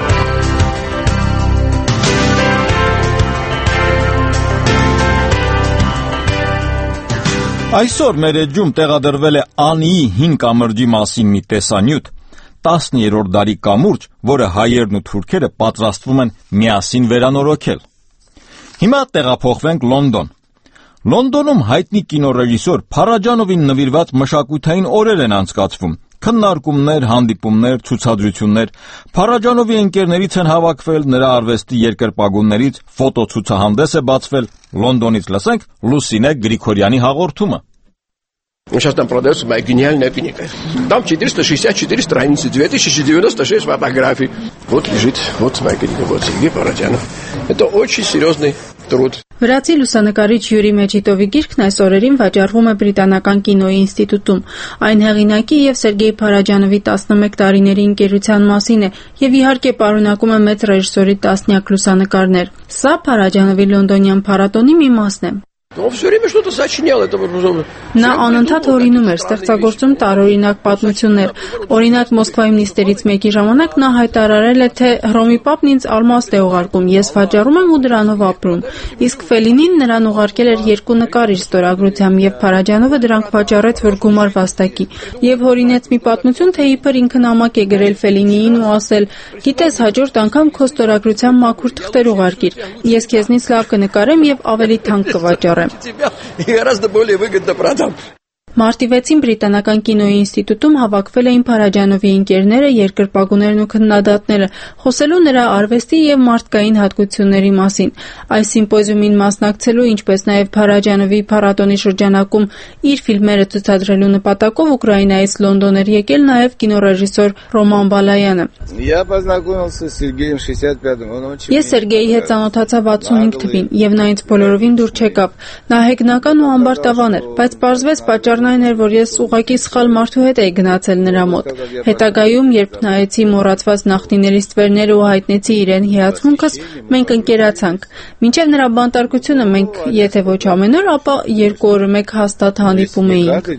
Այսօր մեր էջում տեղադրվել է Անիի հին կամրջի մասին մի տեսանյութ, տասներորդ դարի կամուրջ, որը հայերն ու թուրքերը պատրաստվում են միասին վերանորոգել։ Հիմա տեղափոխվենք Լոնդոն։ Լոնդոնում հայտնի կինոռեժիսոր Փարաջանովին նվիրված մշակութային օրեր են անցկացվում։ Քննարկումներ, հանդիպումներ, ցուցադրություններ։ Փարաջանովի ընկերներից են հավաքվել, նրա արվեստի երկրպագուններից ֆոտոցուցահանդես է բացվել։ Լոնդոնից լսենք Լուսինե Գրիգորյանի հաղորդումը։ Сейчас там продается моя гениальная книга. Там четыреста шестьдесят четыре страницы, две тысячи девяносто шесть фотографий. Вот лежит, вот моя книга, вот Сергей Параджанов. Это очень серьезный труд. Վրացի լուսանկարիչ Յուրի Մեջիտովի գիրքն այս օրերին վաճառվում է Բրիտանական կինոյի ինստիտուտում։ Այն հեղինակի եւ Սերգեյ Փարաջանովի տասնմեկ տարիների ընկերության մասին է եւ իհարկե պարունակում է մեծ ռեժիսորի տասնյակ լուսանկարներ։ Սա Փարաջանովի լոնդոնյան փառատոնի մի մասն է։ Он все время что-то сочинял, это Նա անընդհատ հորինում էր, ստեղծագործում տարօրինակ պատմություններ։ Օրինակ Մոսկվայում նիստերից մեկի ժամանակ նա հայտարարել է, թե Հռոմի պապն ինձ ալմաստ է ուղարկում, ես վաճառում եմ ու դրանով ապրում։ Իսկ Ֆելինին նրան ուղարկել էր երկու նկար իր ստորագրությամբ եւ Փարաջանովը դրանք վաճառեց, որ գումար վաստակի։ Եվ հորինեց մի պատմություն, թե իբր ինքը նամակ է գրել Ֆելինիին ու ասել. «Գիտես, հաջորդ անգամ քո ստորագրությամբ մաքուր թղթեր ուղարկիր։ Ես քեզնից լավ կնկարեմ եւ ավելի թանկ կվաճառեմ»։ тебя и гораздо более выгодно продам. Մարտի վեցին Բրիտանական կինոյի ինստիտուտում հավաքվել էին Փարաջանովի ընկերները, երկրպագուներն ու քննադատները, խոսելու նրա արվեստի եւ մարդկային հատկությունների մասին։ Այս սիմպոզիումին մասնակցելու, ինչպես նաեւ Փարաջանովի փառատոնի շրջանակում իր ֆիլմերը ցուցադրելու նպատակով Ուկրաինայից Լոնդոն էր եկել նաեւ կինոռեժիսոր Ռոման Բալայանը։ Ես Սերգեյի հետ ծանոթացա վաթսունհինգ թվին եւ նա ինձ բոլորովին դուր չեկավ։ Նա հեգնական ու ամբարտավան էր, բայց պարզվեց պատճառն այն էր, որ ես ուղղակի սխալ մարդու հետ էի գնացել նրա մոտ։ Հետագայում, երբ նայեցի մոռացված նախնիներից ծվերները ու հայտնեցի իրեն հիացմունքս, մենք ընկերացանք։ Մինչև նրա բանտարկությունը մենք, եթե ոչ ամեն օր, ապա երկու օրը մեկ հաստատ հանդիպում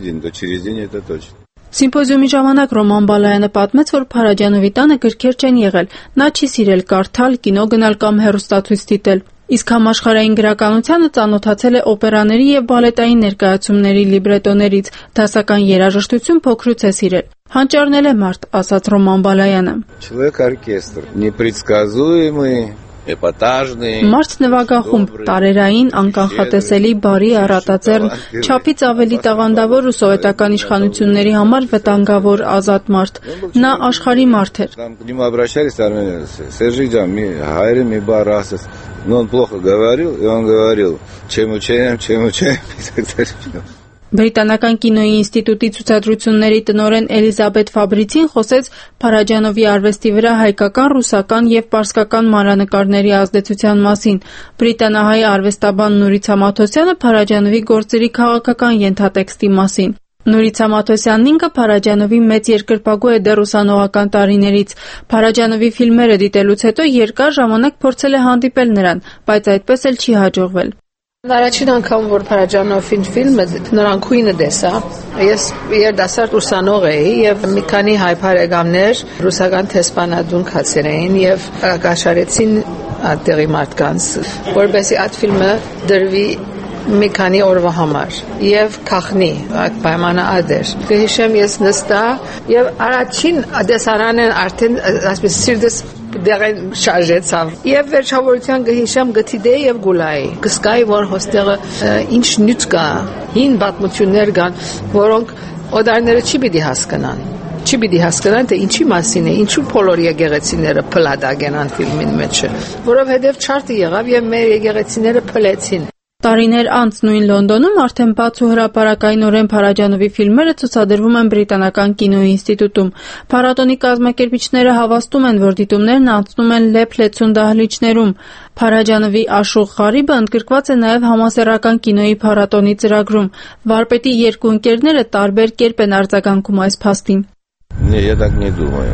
էինք։ Սիմպոզիումի ժամանակ Ռոման Բալայանը պատմեց, որ Փարաջանովի տանը գրքեր չեն եղել։ Նա չի սիրել կարդալ, կինո գնալ կամ հեռուստացույց դիտել։ Իսկ համաշխարհային գրականությանը ծանոթացել է օպերաների եւ բալետային ներկայացումների լիբրետոներից, դասական երաժշտություն փոքրուց է սիրել։ Հանճարնել է մարդ, ասաց Ռոման Բալայանը։ Человек-оркестр, непредсказуемый, էպատաժնի Մարդ նվագախումբ, տարերային, անկանխատեսելի, բարի, առատաձեռն, չափից ավելի տաղանդավոր ու սովետական իշխանությունների համար վտանգավոր ազատ մարդ։ Նա աշխարհի մարդ էր։ К нему обращались армяне, Сержик ջան, մի հայրը մի բառ ասես, но он плохо говорил, и он говорил, чем учаем, чем учаем, и так далее. Բրիտանական կինոյի ինստիտուտի ցուցադրությունների տնօրեն Էլիզաբեթ Ֆաբրիցին խոսեց Փարաջանովի արվեստի վրա հայկական, ռուսական եւ պարսկական մանրանկարների ազդեցության մասին։ Բրիտանահայ արվեստաբան Նուրից Համաթոսյանը Փարաջանովի գործերի քաղաքական ենթատեքստի մասին։ Նուրից Համաթոսյանն ինքը Փարաջանովի մեծ երկրպագու է դեռ ուսանողական տարիներից։ Փարաջանովի ֆիլմերը դիտելուց հետո երկար ժամանակ փորձել է հանդիպել նրան, բայց այդպես էլ չի հաջողվել։ Առաջին անգամ որ Փարաջանովի ֆիլմը նրան քույնը տեսա, ես երդասարդ ուսանող էի եւ մի քանի հայ բարեկամներ ռուսական տեսփանադուն կացեր էին եւ կաշարեցին այդտեղի մարդկանց, որովհետեւ այդ ֆիլմը դրվի մի քանի օրվա համար եւ քախնի այդ պայմանը ադեր։ Գհիշեմ ես նստա եւ առաջին դեսարանեն արդեն ասես սիրտս դերեն շարժեցավ եւ վերջավորության գհիշեմ գտիդեի եւ գուլայի գսկայի որ հոստեղը ինչ նյութ կա հին պատմություններ կան որոնք օդարները չի պիտի հասկանան չի պիտի հասկանան թե ինչի մասին է ինչու բոլոր եկեղեցիները փլադագեն ան ֆիլմին մեջ որովհետեւ չարտը եղավ եւ մեր եկեղեցիները փլեցին։ Տարիներ անց նույն Լոնդոնում արդեն բաց ու հրապարակայնորեն Փարաջանովի ֆիլմերը ցուցադրվում են Բրիտանական կինոյի ինստիտուտում։ Փառատոնի կազմակերպիչները հավաստում են, որ դիտումներն անցնում են լեփ-լեցուն դահլիճներում։ Փարաջանովի Աշուղ Ղարիբը ընդգրկված է նաև համասեռական կինոյի փառատոնի ծրագրում։ Վարպետի երկու ընկերները տարբեր կերպ են արձագանքում այս փաստին։ Не, я так не думаю.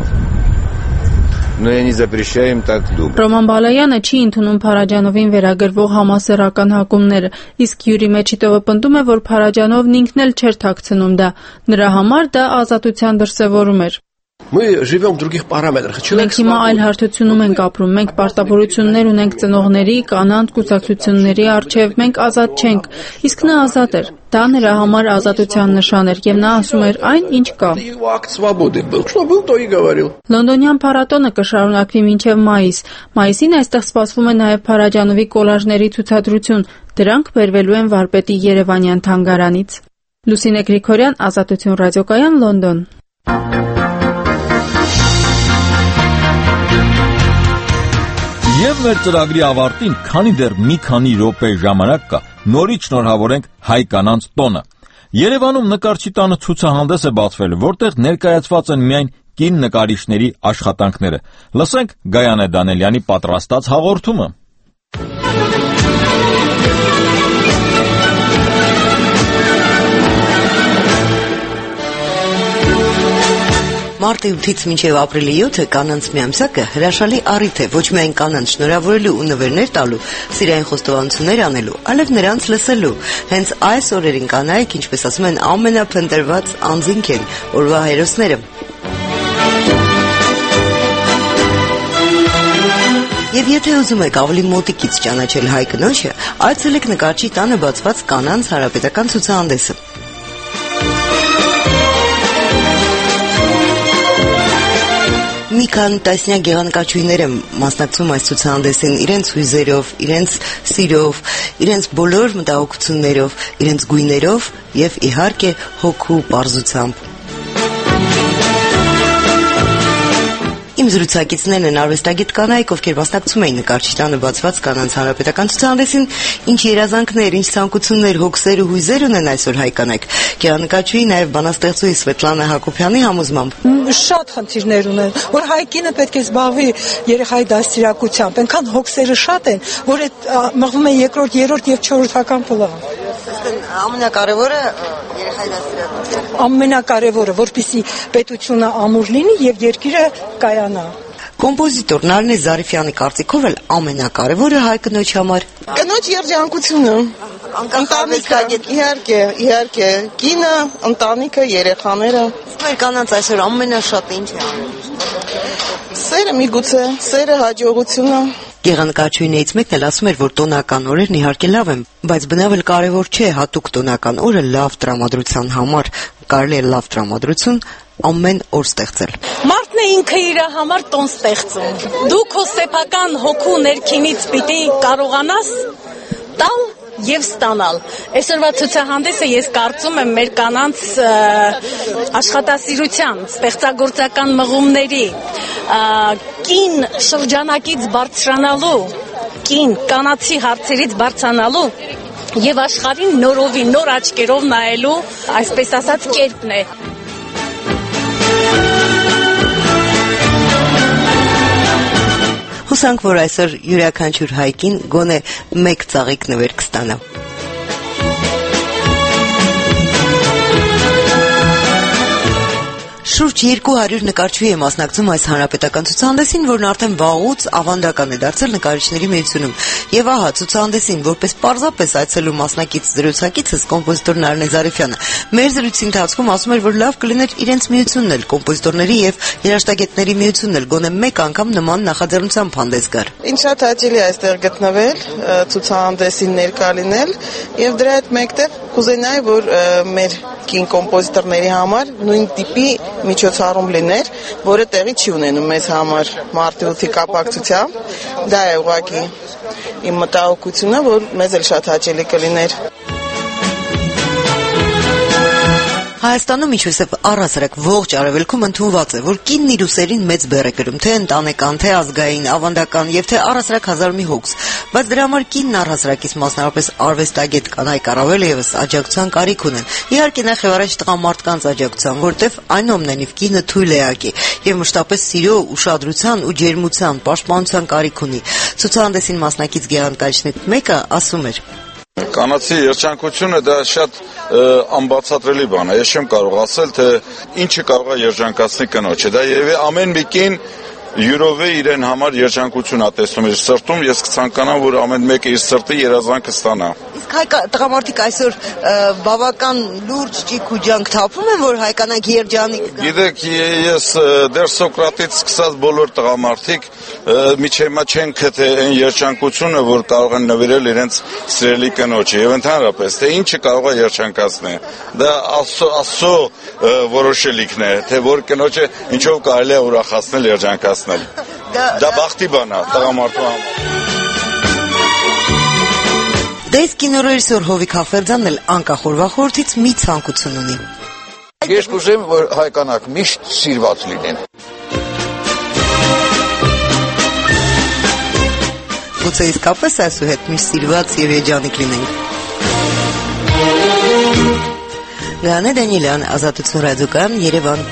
Но я не запрещаю им так думать. Ռոման Բալայանը չի ընդունում Փարաջանովին վերագրվող համասեռական հակումները, իսկ Յուրի Մեջիտովը պնդում է, որ Փարաջանովն ինքն էլ չէր թաքցնում դա։ Նրա համար դա ազատության դրսևորում էր։ Мы живем в других параметрах. Մենք հիմա այլ հարթությունում ենք ապրում, մենք պարտավորություններ ունենք ծնողների, կանանց, կուսակցությունների առջև, մենք ազատ չենք, իսկ նա ազատ էր։ Դա նրա համար ազատության նշան էր, եւ նա ասում էր այն, ինչ կա։ Լոնդոնյան փառատոնը կշարունակվի մինչև մայիս։ Մայիսին այստեղ սպասվում է նաև Փարաջանովի կոլաժների ցուցադրություն։ Դրանք բերվելու են Վարպետի Երևանյան թանգարանից։ Լուսինե Գրիգորյան, Ազատություն ռադիոկայան, Լոնդոն։ Եվ մեր ծրագրի ավարտին, քանի դեռ մի քանի րոպե ժամանակ կա, նորից շնորհավորենք հայ կանանց տոնը։ Երևանում նկարչի տանը ցուցահանդես է բացվել, որտեղ ներկայացված են միայն կին նկարիչների աշխատանքները։ Լսենք Գայանե Դանելյանի պատրաստած հաղորդումը։ Մարտի ութից մինչև ապրիլի յոթը կանանց միամսակը հրաշալի առիթ է ոչ միայն կանանց շնորհավորելու ու նվերներ տալու, սիրային խոստովանություններ անելու, այլև նրանց լսելու։ Հենց այս օրերին կանայք, ինչպես ասում են, ամենափնտրված անձինք են, օրվա հերոսները։ Եվ եթե ուզում եք ավելի մոտիկից ճանաչել հայ կնոջը, այցելեք նկարչի տանը բացված կանանց հանրապետական ցուցահանդեսը։ Մի քանի տասնյակ գեղանկարչուհիներ են մասնակցում այս ցուցահանդեսին իրենց հույզերով, իրենց սիրով, իրենց բոլոր մտահոգություններով, իրենց գույներով եւ իհարկե հոգու պարզությամբ։ Իմ զրուցակիցներն են արվեստագետ կանայք, ովքեր մասնակցում էին նկարչի տանը բացված կանանց հանրապետական ցուցահանդեսին, ինչ երազանքներ, ինչ ցանկություններ, հոգսեր ու հույզեր ունեն այսօր հայ կանայք։ Գեղանկարչուհի նաև բանաստեղծուհի Սվետլանա Հակոբյանի համոզմամբ շատ խնդիրներ ունեն, որ հայ կինը պետք է զբաղվի երեխայի դաստիարակությամբ, այնքան հոգսերը շատ են, որ այդ մղվում է երկրորդ, երրորդ եւ չորրորդական պլան։ Ամենակարևորը երեխայի դաստիարակությունը։ Ամենակարևորը, որպեսզի պետությունը ամուր լինի եւ երկիրը կայանա։ Կոմպոզիտոր Նարինե Զարիֆյանի կարծիքով էլ ամենակարևորը հայ կնոջ համար կնոջ երջանկությունը, ընտանիքը, իհարկե, իհարկե, կինը, ընտանիքը, երեխաները։ Մեր կանանց այսօր ամենաշատը ինչ է։ Սերը միգուցե, սերը, հաջողությունը։ Գեղանկարչուհիներից մեկն էլ ասում էր, որ տոնական օրերն իհարկե լավ են, բայց բնավ էլ կարևոր չէ հատուկ տոնական օրը լավ տրամադրության համար, կարելի է լավ տրամադրություն ամեն օր ստեղծել։ Մարդն է ինքը իր համար տոն ստեղծում։ Դու քո սեփական հոգու ներքինից պիտի կարողանաս տալ եւ ստանալ։ Այսօրվա ցուցահանդեսը ես կարծում եմ մեր կանանց աշխատասիրության, ստեղծագործական մղումների, կին շրջանակից բարձրանալու, կին կանացի հարցերից բարձրանալու եւ աշխարհին նորովի նոր աչքերով նայելու, այսպես ասած, կերպն է։ Հուսանք, որ այսօր յուրաքանչյուր հայկին գոնե մեկ ծաղիկ նվեր կստանա։ Շուրջ երկու հարյուր նկարչուհի է մասնակցում այս հանրապետական ցուցահանդեսին, որն արդեն վաղուց ավանդական է դարձել նկարիչների միությունում։ Եվ ահա ցուցահանդեսին որպես պարզապես այցելու մասնակից զրուցակիցս կոմպոզիտոր Նարինե Զարիֆյանը մեր զրույցի ընթացքում ասում էր, որ լավ կլիներ իրենց միությունն էլ, կոմպոզիտորների եւ երաժշտագետների միությունն էլ գոնե մեկ անգամ նման նախաձեռնությամբ հանդես գար։ Ինչ շատ հաճելի է այստեղ գտնվել, ցուցահանդեսին ներկա լինել եւ դրա հետ մեկտեղ կուզենայի, որ մեր կին կոմպոզիտորների համար նույն տիպի միջոցառում լիներ, որը տեղի չի ունենում մեզ համար մարտի ութի կապակցությամբ։ Դա է ուղղակի իմ մտահոգությունը, որ մեզ էլ շատ հաճելի կլիներ։ Հայաստանում ինչպեսև առհասարակ ողջ արևելքում ընդունված է, որ կինն իր ուսերին մեծ բեռ է կրում, թե ընտանեկան, թե ազգային, ավանդական եւ թե առհասարակ հազար մի հոգս, բայց դրա համար կինն առհասարակից մասնավորապես արվեստագետ կանայք առավել եւս աջակցության կարիք ունեն։ Իհարկե նախ եւ առաջ տղամարդկանց աջակցության, որտեվ այնուամենայնիվ կինը թույլ էակ է եւ մշտապես սիրո, ուշադրության ու ջերմության, պաշտպանության կարիք ունի։ Ցուցահանդեսին մասնակից գեղանկարիչներից մեկը ասում էր. Կանացի երջանկությունը դա շատ անբացատրելի բան է։ Ես չեմ կարող ասել, թե ինչը կարող է երջանկացնել կնոջը։ Դա երևի ամեն մի կին յուրով է իրեն համար երջանկություն ա տեսնում իր սրտում, ես կցանկանամ, որ ամեն մեկը իր սրտի երազանքը ստանա։ Իսկ հայ տղամարդիկ այսօր բավական լուրջ ճիք ու ջանք թափում են, որ հայկանանք երջանիկ կան։ Գիտեք, ես դեռ Սոկրատից սկսած բոլոր տղամարդիկ միջև հիմա չեն գտե այն երջանկությունը, որ կարող են նվիրել իրենց սիրելի կնոջը, եւ ընդհանրապես թե ինչը կարող է երջանկացնել։ Դա Աստծո որոշելիքն է, թե որ կնոջը ինչով կարելի է ուրախացնել, երջանկացնել։ Դա բախտի բան է տղամարդու համար։ Դες կինոռեժիսոր Հովիկ Հախվերդյանն էլ անկախ օրվա խորհրդից մի ցանկություն ունի։ Ես կուզեմ, որ հայկանակ միշտ սիրված լինեն։ Գուցե իսկապես այսուհետ միշտ սիրված եւ երջանիկ լինենք։ Գանե Դանիելյան, Ազատություն ռադիոկայան, Երևան։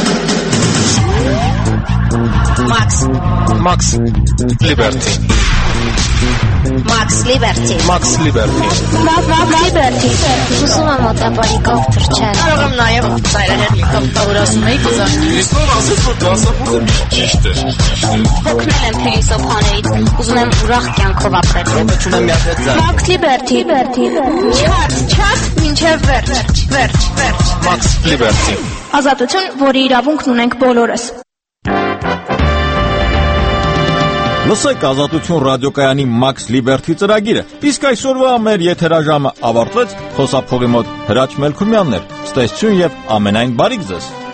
Max. Max. Liberty. Max Liberty Max Liberty Max Liberty Ուզում եմ մոտաբարիկով թռչել Կարող եմ նաև ծայրահեղիկով տավորասում էի կզանք Քրիստոն ասեց, որ դասախոսը միշտ ճիշտ է Հոգնել եմ փիլիսոփաներից Ուզում եմ ուրախ կյանքով ապրել Ողջունում եմ միասին ձայն Max Liberty Չատ, չատ, մինչև վերջ, վերջ, վերջ Max Liberty Ազատություն, որի իրավունքն ունենք բոլորս Լսեք Ազատություն ռադիոկայանի Max Liberty ծրագիրը։ Իսկ այսօրվա մեր եթերաժամը ավարտվեց, խոսափողի մոտ Հրաչ Մելքումյանն էր։ Ցտեսություն եւ ամենայն բարիք ձեզ։